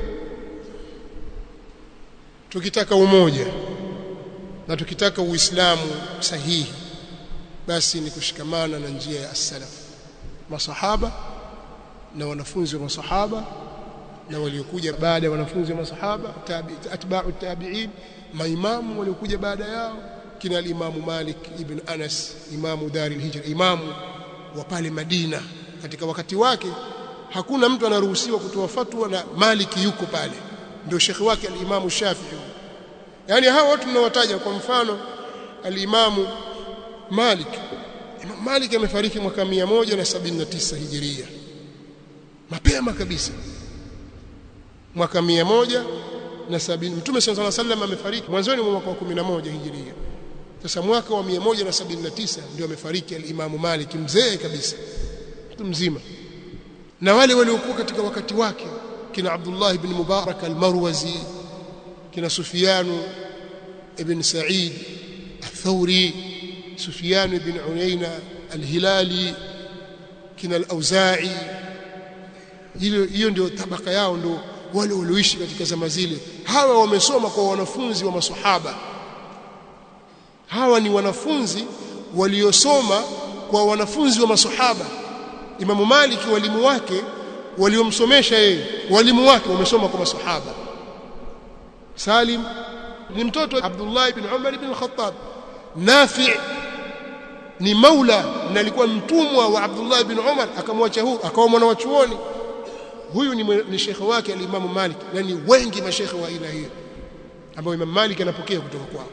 Speaker 1: tukitaka umoja na tukitaka Uislamu sahihi, basi ni kushikamana na njia ya as-salaf. masahaba na wanafunzi wa masahaba na waliokuja baada ya wanafunzi wa masahaba, tabi atba'u tabi'in, maimamu waliokuja baada yao, kina al-Imam Malik ibn Anas, imamu Dar al-Hijra, imamu wa pale Madina. Katika wakati wake hakuna mtu anaruhusiwa kutoa fatwa na Maliki yuko pale, ndio shekhi wake al-Imam Shafi'i. Yani hao watu tunawataja kwa mfano al-Imam Malik. Imam Malik amefariki mwaka mia moja na sabini na tisa Hijiria, mapema kabisa, mwaka mia moja na sabini. Mtume sallallahu alaihi wasallam amefariki mwanzoni mwa mwaka wa kumi na moja Hijiria. Sasa mwaka wa mia moja na sabini na tisa ndio amefariki al-Imam Malik, mzee kabisa, mtu mzima. Na wale waliokuwa katika wakati wake kina Abdullah ibn Mubarak al-Marwazi, kina Sufyan ibn Sa'id al-Thawri, Sufyan ibn Uyayna al-Hilali, kina al-Auza'i. Hiyo hiyo ndio tabaka yao, ndio wale walioishi katika zama zile. Hawa wamesoma kwa wanafunzi wa maswahaba. Hawa ni wanafunzi waliosoma kwa wanafunzi wa maswahaba. Imam Malik walimu wake waliomsomesha yeye, walimu wake wamesoma kwa maswahaba. Salim ni mtoto Abdullah ibn Umar ibn al-Khattab. Nafi' ni maula na alikuwa mtumwa wa Abdullah ibn Umar, akamwacha huru akawa mwana wa chuoni. Huyu ni, ni shekhi wake al-Imam Malik, na ni wengi mashekhi wa aina hiyo ambao Imam Malik anapokea kutoka kwao.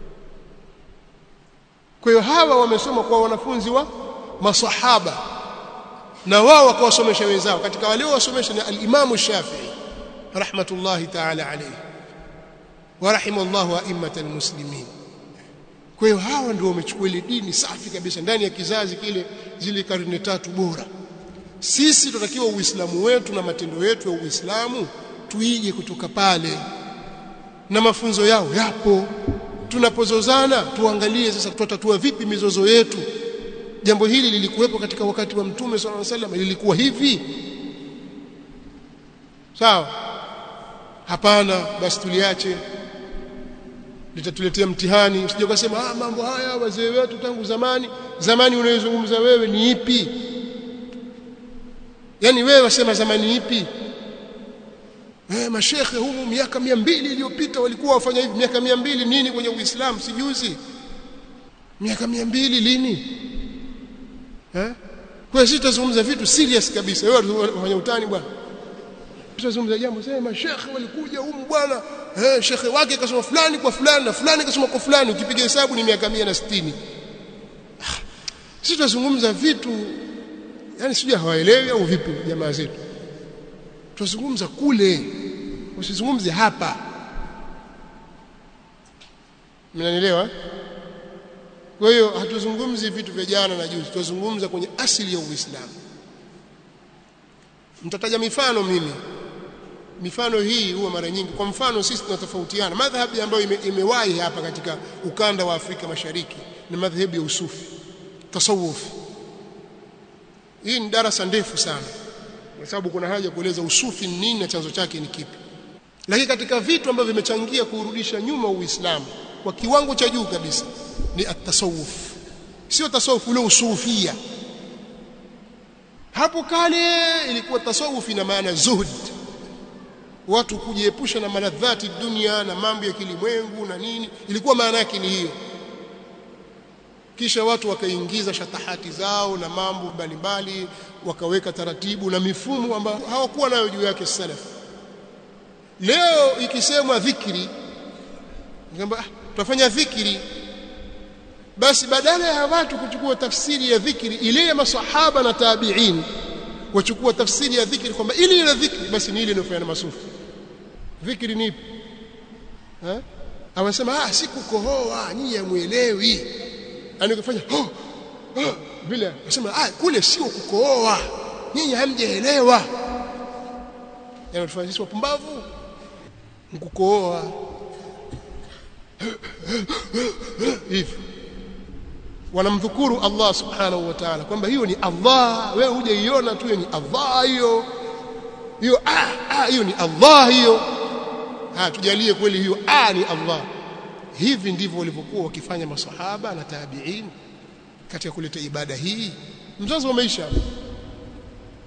Speaker 1: Kwa hiyo hawa wamesoma kwa wanafunzi wa maswahaba na wao wakawasomesha wenzao. Katika wale wasomesha ni al-Imam Shafi'i rahmatullahi ta'ala alayhi wa rahimallahu a'immatal muslimin. Kwa hiyo hawa ndio wamechukua ile dini safi kabisa ndani ya kizazi kile, zile karne tatu bora. Sisi tunatakiwa Uislamu wetu na matendo yetu ya Uislamu tuige kutoka pale, na mafunzo yao yapo. Tunapozozana tuangalie sasa tutatatua vipi mizozo yetu. Jambo hili lilikuwepo katika wakati wa Mtume sallallahu alaihi wasallam, lilikuwa hivi, sawa? Hapana, basi tuliache, litatuletea mtihani. Usije ukasema ah, mambo haya wazee wetu tangu zamani. Zamani unayozungumza wewe ni ipi? Yani wewe wasema zamani ipi? Eh, mashekhe humu miaka mia mbili iliyopita walikuwa wafanya hivi. Miaka mia mbili nini kwenye Uislamu? Sijuzi. Miaka mia mbili lini? Eh? Kwa sisi tutazungumza vitu serious kabisa. Wewe unafanya utani bwana. Tutazungumza jambo sema mashekhe walikuja humu bwana, eh, shekhe wake kasoma fulani kwa fulani na fulani kasoma kwa fulani, ukipiga hesabu ni miaka mia na sitini. Sisi tutazungumza vitu yani sijui hawaelewi au vipi jamaa zetu. Tuzungumza kule, usizungumze hapa. Mnanielewa? Kwa hiyo hatuzungumzi vitu vya jana na juzi, tuzungumza kwenye asili ya Uislamu. Mtataja mifano mimi. Mifano hii huwa mara nyingi. Kwa mfano sisi tunatofautiana. Madhhabi ambayo ime, imewahi hapa katika ukanda wa Afrika Mashariki ni madhhabi ya usufi, tasawuf. Hii ni darasa ndefu sana, kwa sababu kuna haja kueleza usufi ni nini na chanzo chake ni kipi. Lakini katika vitu ambavyo vimechangia kurudisha nyuma Uislamu kwa kiwango cha juu kabisa ni at-tasawuf. Sio tasawuf ule usufia. Hapo kale ilikuwa tasawuf ina maana zuhud, watu kujiepusha na maladhati dunia na mambo ya kilimwengu na nini, ilikuwa maana yake ni hiyo. Kisha watu wakaingiza shatahati zao na mambo mbalimbali, wakaweka taratibu na mifumo ambayo hawakuwa nayo juu yake salaf. Leo ikisemwa dhikri, ngamba tutafanya dhikri, basi badala ya watu kuchukua tafsiri ya dhikri ile ya masahaba na tabi'in, wachukua tafsiri ya dhikri kwamba ile ile dhikri basi ni ile inayofanya na masufi. Dhikri ni ipi? Eh? Awasema ah, sikukohoa, nyinyi hamuelewi. Anakufanya oh, oh, bila anasema ah, kule sio kukohoa, nyinyi hamjaelewa. Yaani tufanye sisi wapumbavu mkukohoa hivi. Wanamdhukuru Allah subhanahu wa ta'ala kwamba hiyo ni Allah. Wewe hujaiona tu ni Allah hiyo. Hiyo ah ah hiyo ni Allah hiyo. Ah, tujalie kweli hiyo ah ni Allah. Hivi ndivyo walivyokuwa wakifanya masahaba na tabi'in katika kuleta ibada hii. Mzazi wa maisha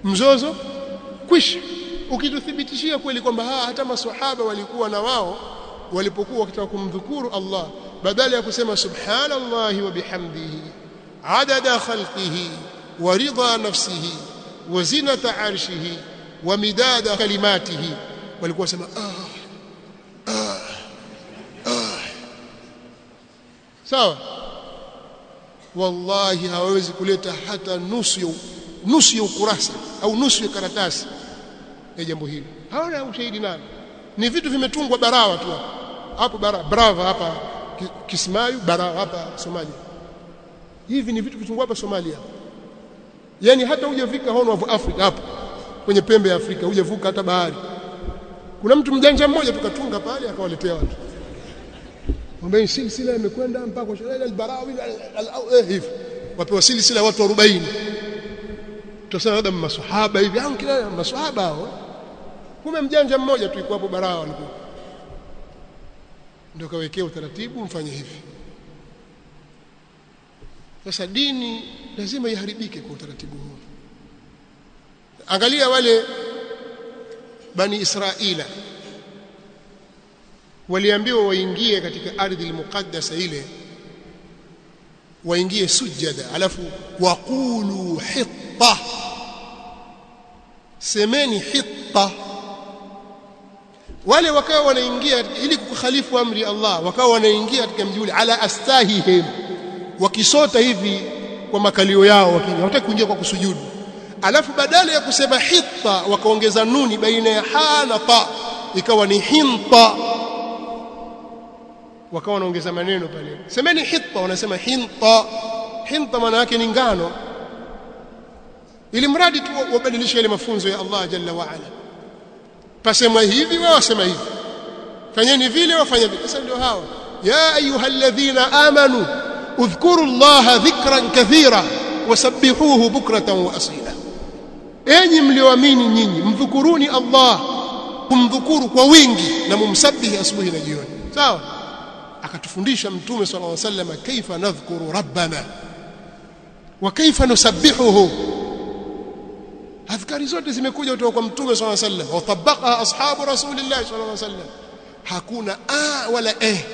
Speaker 1: mzozo kwisha. Ukituthibitishia kweli kwamba hata maswahaba walikuwa na wao walipokuwa wakitaka kumdhukuru Allah, badala ya kusema subhanallahi wa bihamdihi adada khalqihi wa ridha nafsihi wa zinata arshihi wa midada kalimatihi, walikuwa wasema ah ah ah. Sawa, wallahi hawezi kuleta hata nusu nusu ya ukurasa au nusu ya karatasi ya jambo hili. Hawana ushahidi nani? Ni vitu vimetungwa Barawa tu hapo, bara Brava hapa Kismayu, Barawa hapa Somalia. Hivi ni vitu vitungwa hapa Somalia. Yani hata hujafika Horn of Africa hapo kwenye pembe ya Afrika, hujavuka hata bahari. Kuna mtu mjanja mmoja tukatunga pale akawaletea watu. Mwambie silsila imekwenda mpaka Shalal al-Barawi eh hivi. Wapewa silsila watu arobaini. Tuseme labda maswahaba hivi, au kila maswahaba hao. Kumbe mjanja mmoja tu yuko hapo Barawa alikuwa. Ndio kawekea utaratibu mfanye hivi. Sasa dini lazima iharibike kwa utaratibu huu. Angalia wale Bani Israila waliambiwa waingie katika ardhi al-muqaddasa ile, waingie sujada, alafu waqulu hitta, semeni hitta. Wale wakawa wanaingia ili kukhalifu amri Allah, wakawa wanaingia katika mji ule ala astahihim, wakisota hivi kwa makalio yao, hawataka kuingia kwa kusujudu. Alafu badala ya kusema hitta wakaongeza nuni baina ya ha na ta, ikawa ni hinta. Wakawa wanaongeza maneno pale, semeni hitta wanasema hinta. Hinta maana yake ni ngano, ili mradi tu wabadilishe ile mafunzo ya Allah jalla wa ala. Pasemwa hivi wao wasema hivi, fanyeni vile wafanya vile. Sasa ndio hawa, ya ayyuhalladhina amanu udhkuru Allaha dhikran kathira wasabbihuhu bukratan wa asila. Enyi mlioamini nyinyi, mdhukuruni Allah, kumdhukuru kwa wingi na mumsabihi asubuhi na jioni. Sawa? Akatufundisha Mtume sallallahu alaihi wasallam kaifa nadhkuru rabbana wa kaifa nusabbihuhu. Adhkari zote zimekuja kutoka kwa Mtume sallallahu alaihi wasallam, watabaqaha ashabu rasulillah sallallahu alaihi wasallam. Hakuna a wala eh.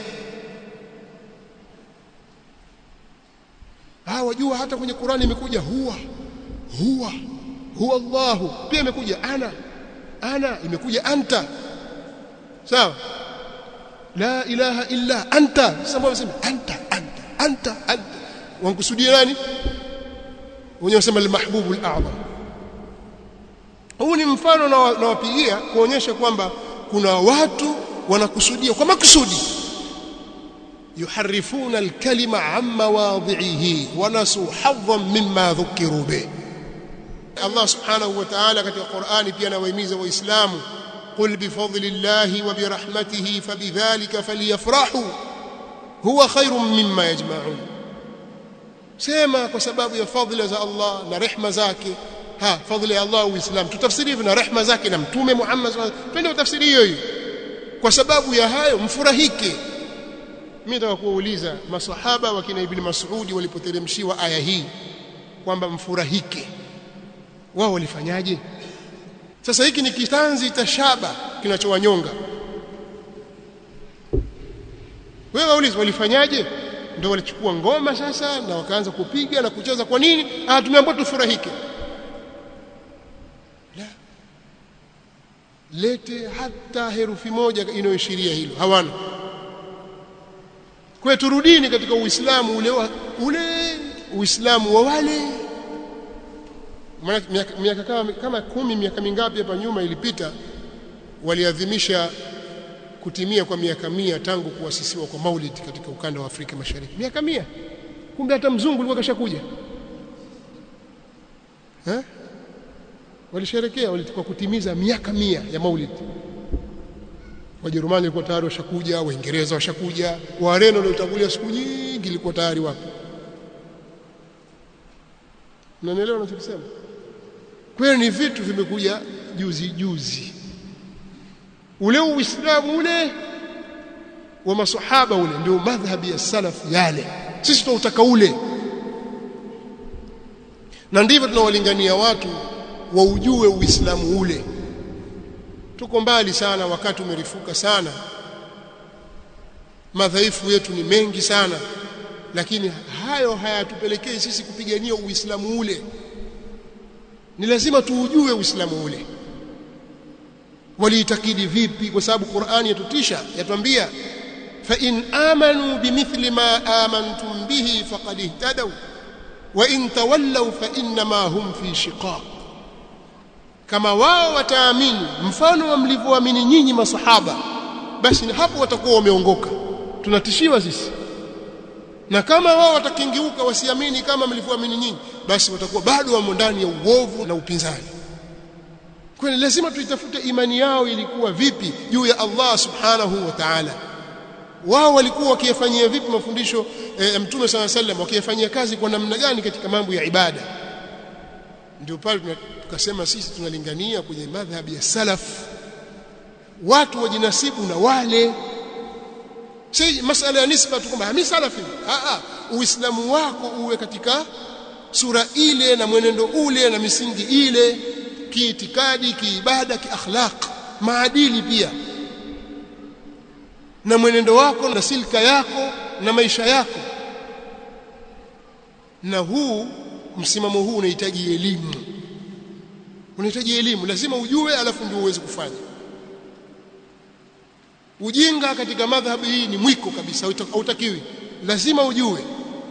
Speaker 1: Ah, wajua hata kwenye Qur'ani imekuja huwa huwa huwa Allahu, pia imekuja ana ana, imekuja anta. Sawa? La ilaha illa anta. Sasa mbona unasema anta anta anta anta? Wankusudia nani? Wenye wasema al-mahbubu al-a'zam. Huu ni mfano na nawapigia kuonyesha kwamba kuna watu wanakusudia kwa makusudi, yuharifuna al-kalima amma wadhihi wa nasu hadhan mimma dhukiru bih. Allah subhanahu wa ta'ala katika Qur'ani pia anawahimiza waislamu, qul bifadlillahi wa birahmatihi fabidhalika falyafrahu huwa khairun mimma yajma'un. Sema kwa sababu ya fadhila za Allah na rehema zake. Ha, fadhila ya Allah uislamu tutafsiri hivi, na rehema zake na Mtume Muhammad sallallahu alaihi wasallam, twende tafsiri hiyo hiyo. Kwa sababu ya hayo mfurahike. Mimi nataka kuuliza maswahaba wa kina Ibn Mas'ud walipoteremshiwa aya hii kwamba mfurahike, wao walifanyaje? Sasa hiki ni kitanzi tashaba kinachowanyonga. Wewe waulize walifanyaje? Ndio walichukua ngoma sasa na wakaanza kupiga na kucheza. Kwa nini? Ah, tumeambiwa tufurahike. La, lete hata herufi moja inayoashiria hilo, hawana. Kwa turudini katika Uislamu ule ule Uislamu wa wale miaka kama kama kumi, miaka mingapi hapa nyuma ilipita, waliadhimisha kutimia kwa miaka mia tangu kuasisiwa kwa Maulid katika ukanda wa Afrika Mashariki. Miaka mia. Kumbe hata mzungu alikuwa kashakuja. Eh? Walisherekea walikuwa kutimiza miaka mia ya Maulid. Wajerumani walikuwa tayari washakuja, Waingereza washakuja, Wareno waliotangulia siku nyingi ilikuwa tayari wapo. Unanielewa ninachosema? Kwa ni vitu vimekuja juzi juzi. Ule Uislamu ule wa maswahaba ule ndio madhhabi ya salaf yale. Sisi tunataka ule. Na ndivyo tunawalingania watu waujue Uislamu ule. Tuko mbali sana, wakati umerifuka sana, madhaifu yetu ni mengi sana, lakini hayo hayatupelekei sisi kupigania Uislamu ule. Ni lazima tuujue Uislamu ule waliitakidi vipi, kwa sababu Qur'ani yatutisha, yatuambia fa in amanu bimithli ma amantum bihi faqad ihtadaw wa in tawallaw fa inma hum fi shiqaq. Kama wao wataamini mfano wa mlivyoamini nyinyi masahaba, basi hapo watakuwa wameongoka. Tunatishiwa sisi. Na kama wao watakingeuka wasiamini kama mlivyoamini nyinyi, basi watakuwa bado wamo ndani ya uovu na upinzani. Kwa hiyo lazima tuitafute imani yao ilikuwa vipi juu ya Allah subhanahu wa ta'ala. Wao walikuwa wakiyafanyia vipi mafundisho ya Mtume صلى الله عليه وسلم, wakiyafanyia kazi kwa namna gani katika mambo ya ibada. Ndio pale tukasema sisi tunalingania kwenye madhhabi ya salaf, watu wajinasibu na wale. Si masala ya nisba tu kwamba mimi salafi. Ah ah, Uislamu wako uwe katika sura ile na mwenendo ule na misingi ile, kiitikadi, kiibada, kiakhlaq, maadili pia, na mwenendo wako na silka yako na maisha yako. Na huu msimamo huu unahitaji elimu. Unahitaji elimu, lazima ujue alafu ndio uweze kufanya. Ujinga katika madhhabu hii ni mwiko kabisa, hautakiwi. Lazima ujue.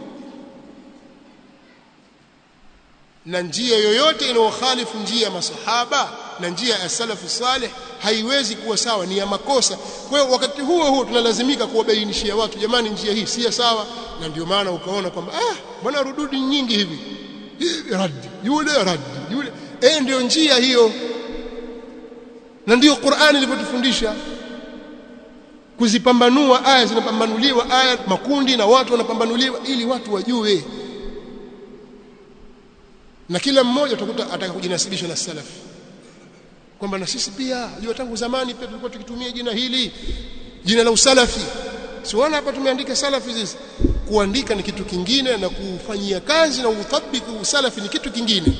Speaker 1: Na njia yoyote inayokhalifu njia ya masahaba na njia ya salafu salih haiwezi kuwa sawa, ni ya makosa. Kwa hiyo wakati huo huo tunalazimika kuwabainishia watu, jamani, njia hii si sawa. Na ndio maana ukaona kwamba ah, mbona rududi nyingi hivi, radi yule radi yule, eh, ndio njia hiyo. Na ndio Qur'ani ilivyotufundisha kuzipambanua aya, zinapambanuliwa aya makundi na watu wanapambanuliwa ili watu wajue. Na kila mmoja utakuta ataka kujinasibisha na salafi, kwamba na sisi pia jua tangu zamani pia tulikuwa tukitumia jina hili, jina la usalafi. Siona hapa tumeandika salafi. Sisi kuandika ni kitu kingine na kufanyia kazi na uthabiti usalafi ni kitu kingine.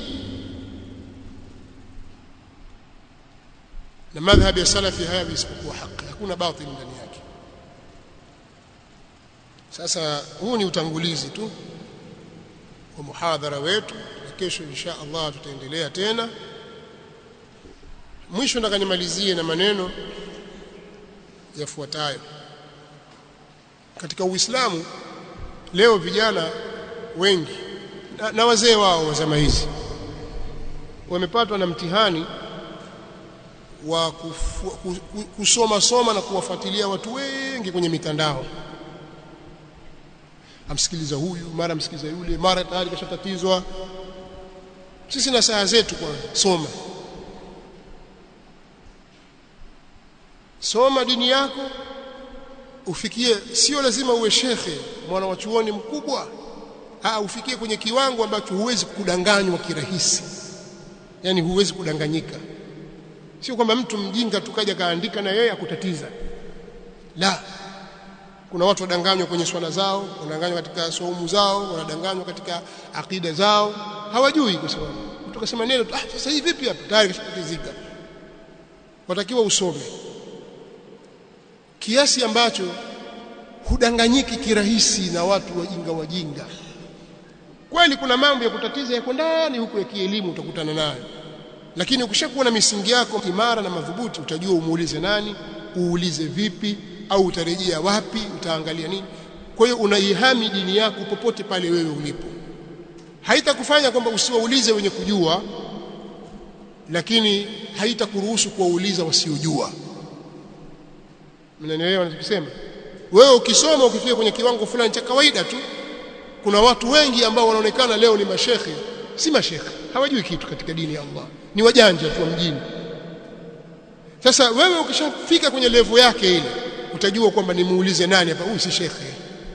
Speaker 1: Na madhhabi ya salafi haya isipokuwa haki, hakuna batili ndani yake. Sasa huu ni utangulizi tu wa muhadhara wetu. Kesho insha Allah tutaendelea tena. Mwisho nataka nimalizie na maneno yafuatayo. Katika Uislamu leo vijana wengi na, na wazee wao wa zama hizi wamepatwa na mtihani wa kufu, kusoma soma na kuwafuatilia watu wengi kwenye mitandao. Amsikiliza huyu, mara amsikiliza yule, mara tayari kashatatizwa. Sisi na saa zetu kwa soma. Soma dini yako ufikie, sio lazima uwe shekhe, mwana wa chuoni mkubwa. Ah, ufikie kwenye kiwango ambacho huwezi kudanganywa kirahisi. Yaani huwezi kudanganyika. Sio kwamba mtu mjinga tukaja kaandika na yeye akutatiza. La. Kuna watu wadanganywa kwenye swala zao, wanadanganywa katika saumu zao, wanadanganywa katika akida zao, hawajui kwa sababu mtu akasema neno ah, sasa hivi vipi hapa tayari kishapotezika. Watakiwa usome kiasi ambacho hudanganyiki kirahisi na watu wajinga wajinga. Kweli kuna mambo ya kutatiza yako ndani huko ya kielimu utakutana nayo, lakini ukishakuwa na misingi yako imara na madhubuti, utajua umuulize nani, uulize vipi, au utarejea wapi, utaangalia nini. Kwa hiyo unaihami dini yako popote pale wewe ulipo. Haitakufanya kwamba usiwaulize wenye kujua, lakini haitakuruhusu kuwauliza wasiojua. Mnanielewa ninachosema? Wewe ukisoma ukifika kwenye kiwango fulani cha kawaida tu, kuna watu wengi ambao wanaonekana leo ni mashekhi, si mashekhi, hawajui kitu katika dini ya Allah, ni wajanja tu mjini. Sasa wewe ukishafika kwenye level yake ile, utajua kwamba nimuulize nani hapa, huyu si shekhi.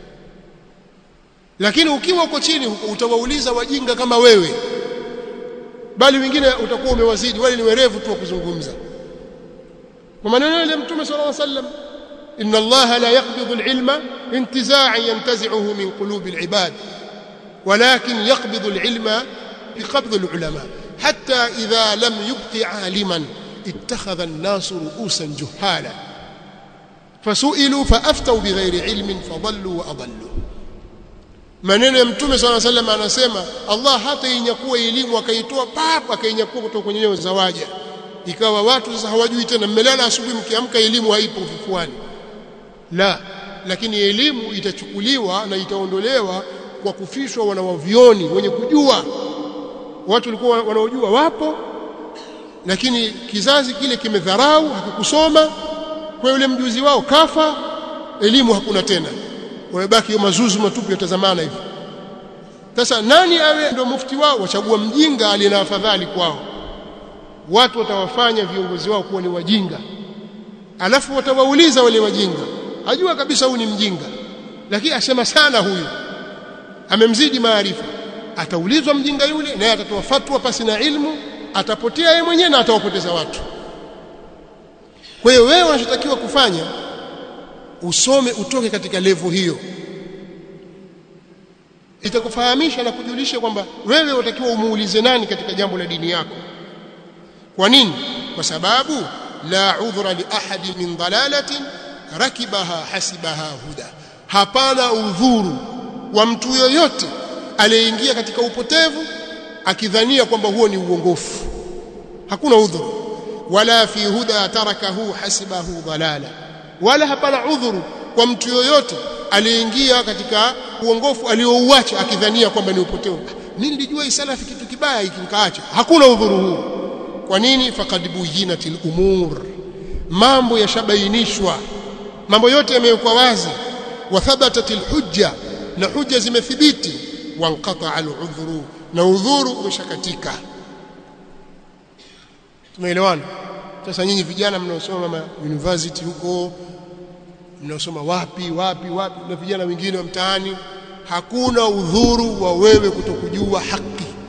Speaker 1: Lakini ukiwa uko chini huko utawauliza wajinga kama wewe, bali wengine utakuwa umewazidi, wale ni werevu tu wa kuzungumza. Kwa maneno ya Mtume sallallahu alaihi wasallam, inna Allah la yaqbidu al-ilma intiza'an yantazi'uhu min qulubi al-ibad walakin yaqbidu al-ilma biqabd al-ulama. hatta idha lam yubqi aliman ittakhadha an-nas ru'usan juhala fasu'ilu faaftau bighairi ilmin fadallu wa adallu. Maneno ya Mtume صلى الله عليه وسلم anasema Allah hata inyakua elimu akaitoa papa akainyakua kutoka kwenye nyoyo za waja, ikawa watu sasa hawajui tena, mmelala asubuhi mkiamka elimu haipo ufufuani. La, lakini elimu itachukuliwa na itaondolewa kwa kufishwa wanawavioni wenye kujua. Watu walikuwa wanaojua wapo, lakini kizazi kile kimedharau, hakikusoma, kwa yule mjuzi wao kafa, elimu hakuna tena, wamebaki mazuzu matupu yatazamana hivi. Sasa nani awe ndio mufti wao? Wachagua mjinga aliyena afadhali kwao. Watu watawafanya viongozi wao kuwa ni wajinga, alafu watawauliza wale wajinga, ajua kabisa huyu ni mjinga lakini asema sana huyu amemzidi maarifa. Ataulizwa mjinga yule, naye atatoa fatwa pasi na ilmu, atapotea yeye mwenyewe na atawapoteza watu. Kwa hiyo wewe unachotakiwa kufanya, usome utoke katika level hiyo, itakufahamisha na kujulisha kwamba wewe unatakiwa umuulize nani katika jambo la dini yako. Kwa nini? Kwa sababu la udhra li ahadi min dalalatin rakibaha hasibaha huda, hapana udhuru wa mtu yoyote aliyeingia katika upotevu akidhania kwamba huo ni uongofu. Hakuna udhuru. Wala fi huda tarakahu hasibahu dalala, wala hapana udhuru kwa mtu yoyote aliyeingia katika uongofu aliouacha akidhania kwamba ni upotevu. Mimi nilijua isalafi kitu kibaya hiki nikaacha. Hakuna udhuru huu. Kwa nini? Faqad buyinatil umur, mambo yashabainishwa, mambo yote yamewekwa wazi. Wa thabatatil hujja, na hujja zimethibiti. Wa inqata al udhuru, na udhuru umeshakatika. Tumeelewana? Sasa nyinyi vijana mnaosoma ma university huko, mnaosoma wapi wapi wapi, na vijana wengine wa mtaani, hakuna udhuru wa wewe kutokujua haki.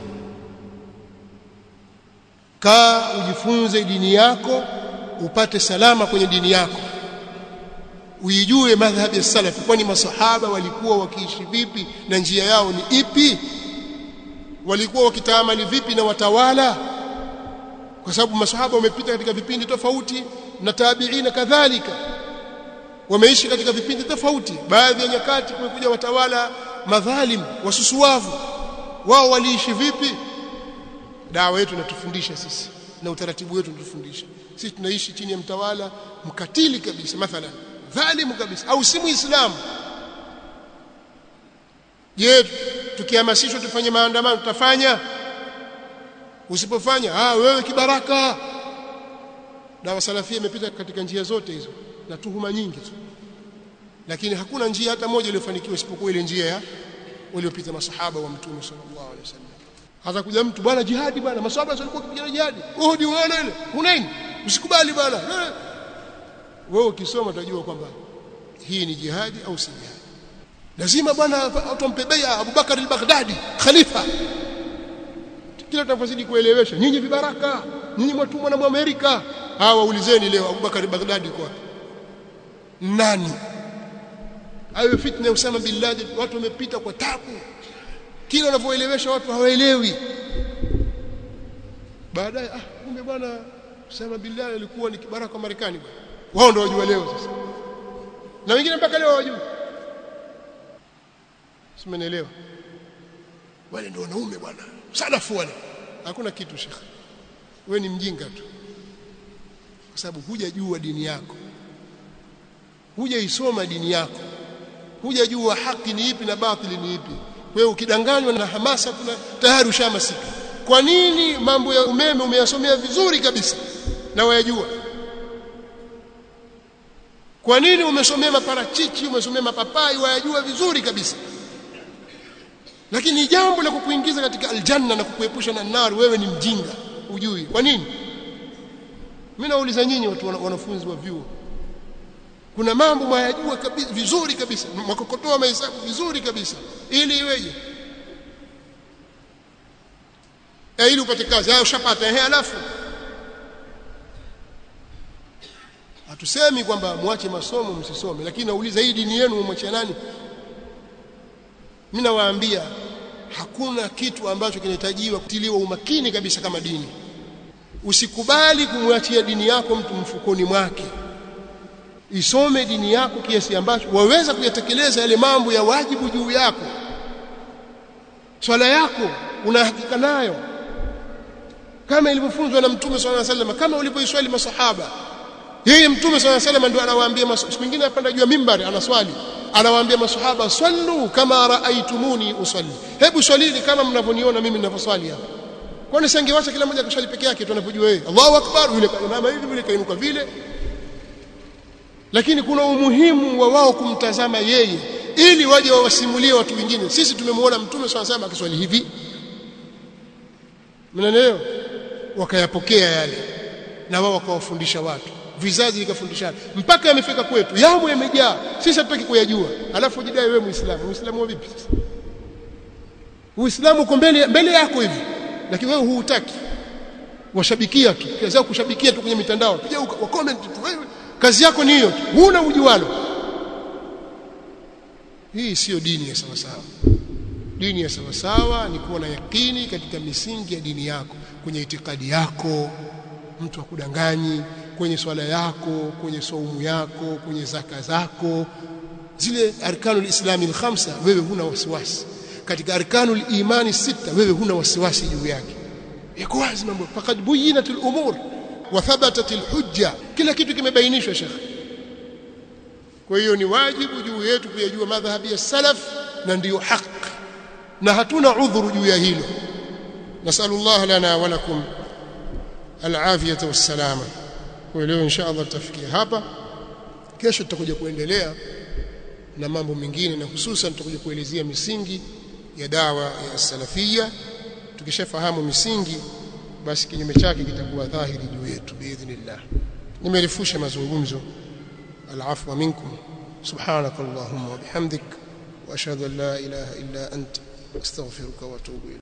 Speaker 1: Kaa ujifunze dini yako, upate salama kwenye dini yako, uijue madhhabi ya salafi, kwani masahaba walikuwa wakiishi vipi na njia yao ni ipi, walikuwa wakitaamali vipi na watawala, kwa sababu masahaba wamepita katika vipindi tofauti na tabiina kadhalika wameishi katika vipindi tofauti. Baadhi ya nyakati kumekuja watawala madhalim wasusuwavu, wao waliishi vipi? Dawa yetu inatufundisha sisi na utaratibu wetu unatufundisha sisi. Tunaishi chini ya mtawala mkatili kabisa, mathalan dhalimu kabisa, au si muislamu. Je, tukihamasishwa tufanye maandamano tutafanya? Usipofanya, ah wewe kibaraka. Dawa salafia imepita katika njia zote hizo na tuhuma nyingi tu, lakini hakuna njia hata moja iliyofanikiwa isipokuwa ile njia ya waliopita masahaba wa Mtume sallallahu alaihi wasallam. Hata kuja mtu bwana jihadi bwana, masahaba walikuwa wakipigana jihadi, Uhud unaona ile Hunain, usikubali bwana. Wewe ukisoma utajua kwamba hii ni jihadi au si jihadi. Lazima bwana atompebea Abu Bakar al-Baghdadi khalifa. Kila tunafazidi kuelewesha, nyinyi vibaraka, nyinyi mwatumwa na Amerika. Hawa ulizeni leo Abu Bakar al-Baghdadi kwa nani? Hayo fitna ya Usama bin Laden watu wamepita kwa tabu, kila wanavyoelewesha watu hawaelewi. Baadaye ah kumbe bwana Usama bin Laden alikuwa ni kibaraka wa Marekani bwana. Wao ndio wajua leo sasa, na wengine mpaka leo hawajui. Simenelewa, wale ndio wanaume bwana salafu wale. Hakuna kitu shekhi, wewe ni mjinga tu, kwa sababu hujajua dini yako, hujaisoma dini yako, hujajua haki ni ipi na batili ni ipi. Wewe ukidanganywa na hamasa kuna tayari ushamasika. Kwa nini mambo ya umeme umeyasomea vizuri kabisa na wayajua? Kwa nini umesomea maparachichi, umesomea mapapai, wayajua vizuri kabisa, lakini jambo la kukuingiza katika aljanna na kukuepusha na nar wewe ni mjinga, hujui? Kwa nini? Mimi nauliza nyinyi watu wanafunzi wa vyuo, kuna mambo mwayajua kabisa vizuri kabisa, mwakokotoa mahesabu vizuri kabisa, ili iweje? Eh, ili upate kazi hayo ushapata, eh alafu hatusemi kwamba muache masomo msisome, lakini nauliza hii dini yenu mwachia nani? Mimi nawaambia hakuna kitu ambacho kinahitajiwa kutiliwa umakini kabisa kama dini. Usikubali kumwachia dini yako mtu mfukoni mwake. Isome dini yako kiasi ambacho waweza kuyatekeleza yale mambo ya wajibu juu yako. Swala yako unahakika nayo kama ilivyofunzwa na Mtume swalla alayhi wasallam, kama ulipoiswali masahaba. Yeye Mtume swalla alayhi wasallam ndio anawaambia masahaba, mwingine apanda juu ya mimbari anaswali, anawaambia masahaba, sallu kama raaitumuni usalli, hebu swalini kama mnavyoniona mimi ninavyoswali hapa. Kwani singewacha kila mmoja kuswali peke yake tunapojua yeye Allahu akbar, yule kama hivi yule kainuka vile. Lakini kuna umuhimu wa wao kumtazama yeye ili waje wawasimulie watu wengine, sisi tumemwona Mtume swalla alayhi wasallam akiswali hivi. Mnaelewa? Wakayapokea yale na wao wakawafundisha watu, vizazi vikafundishana mpaka yamefika kwetu, yamo yamejaa, sisi hatutaki kuyajua. Alafu jidai wewe Muislamu. Muislamu wa vipi sasa? Uislamu uko mbele mbele yako hivi, lakini wewe huutaki, washabikia tu, kazi yako kushabikia tu kwenye mitandao, kuja wa comment tu, wewe kazi yako ni hiyo, huna ujualo. Hii sio dini ya sawa sawa. Dini ya sawa sawa ni kuwa na yakini katika misingi ya dini yako, kwenye itikadi yako, mtu akudanganyi, kwenye swala yako, kwenye saumu yako, kwenye zaka zako, zile arkanul islami al-khamsa wewe huna wasiwasi. Katika arkanul imani sita wewe huna wasiwasi juu yake. Yako wazi mambo, faqad buyinatul umur wa thabatatil hujja, kila kitu kimebainishwa Sheikh. Kwa hiyo ni wajibu juu yetu kuyajua madhhabi ya salaf, na ndiyo haki, na hatuna udhuru juu ya hilo. Nasallallahu lana wa lakum al-afiyata was-salama. Kwa leo insha Allah tutafikia hapa. Kesho tutakuja kuendelea na mambo mengine, na hususan tutakuja kuelezea misingi ya dawa ya salafia. Tukishafahamu misingi, basi kinyume chake kitakuwa dhahiri juu yetu biidhnillah. Nimerefusha mazungumzo. Al-afwa minkum. Subhanakallahumma wa bihamdik wa ashhadu an la ilaha illa anta astaghfiruka wa atubu ilayk.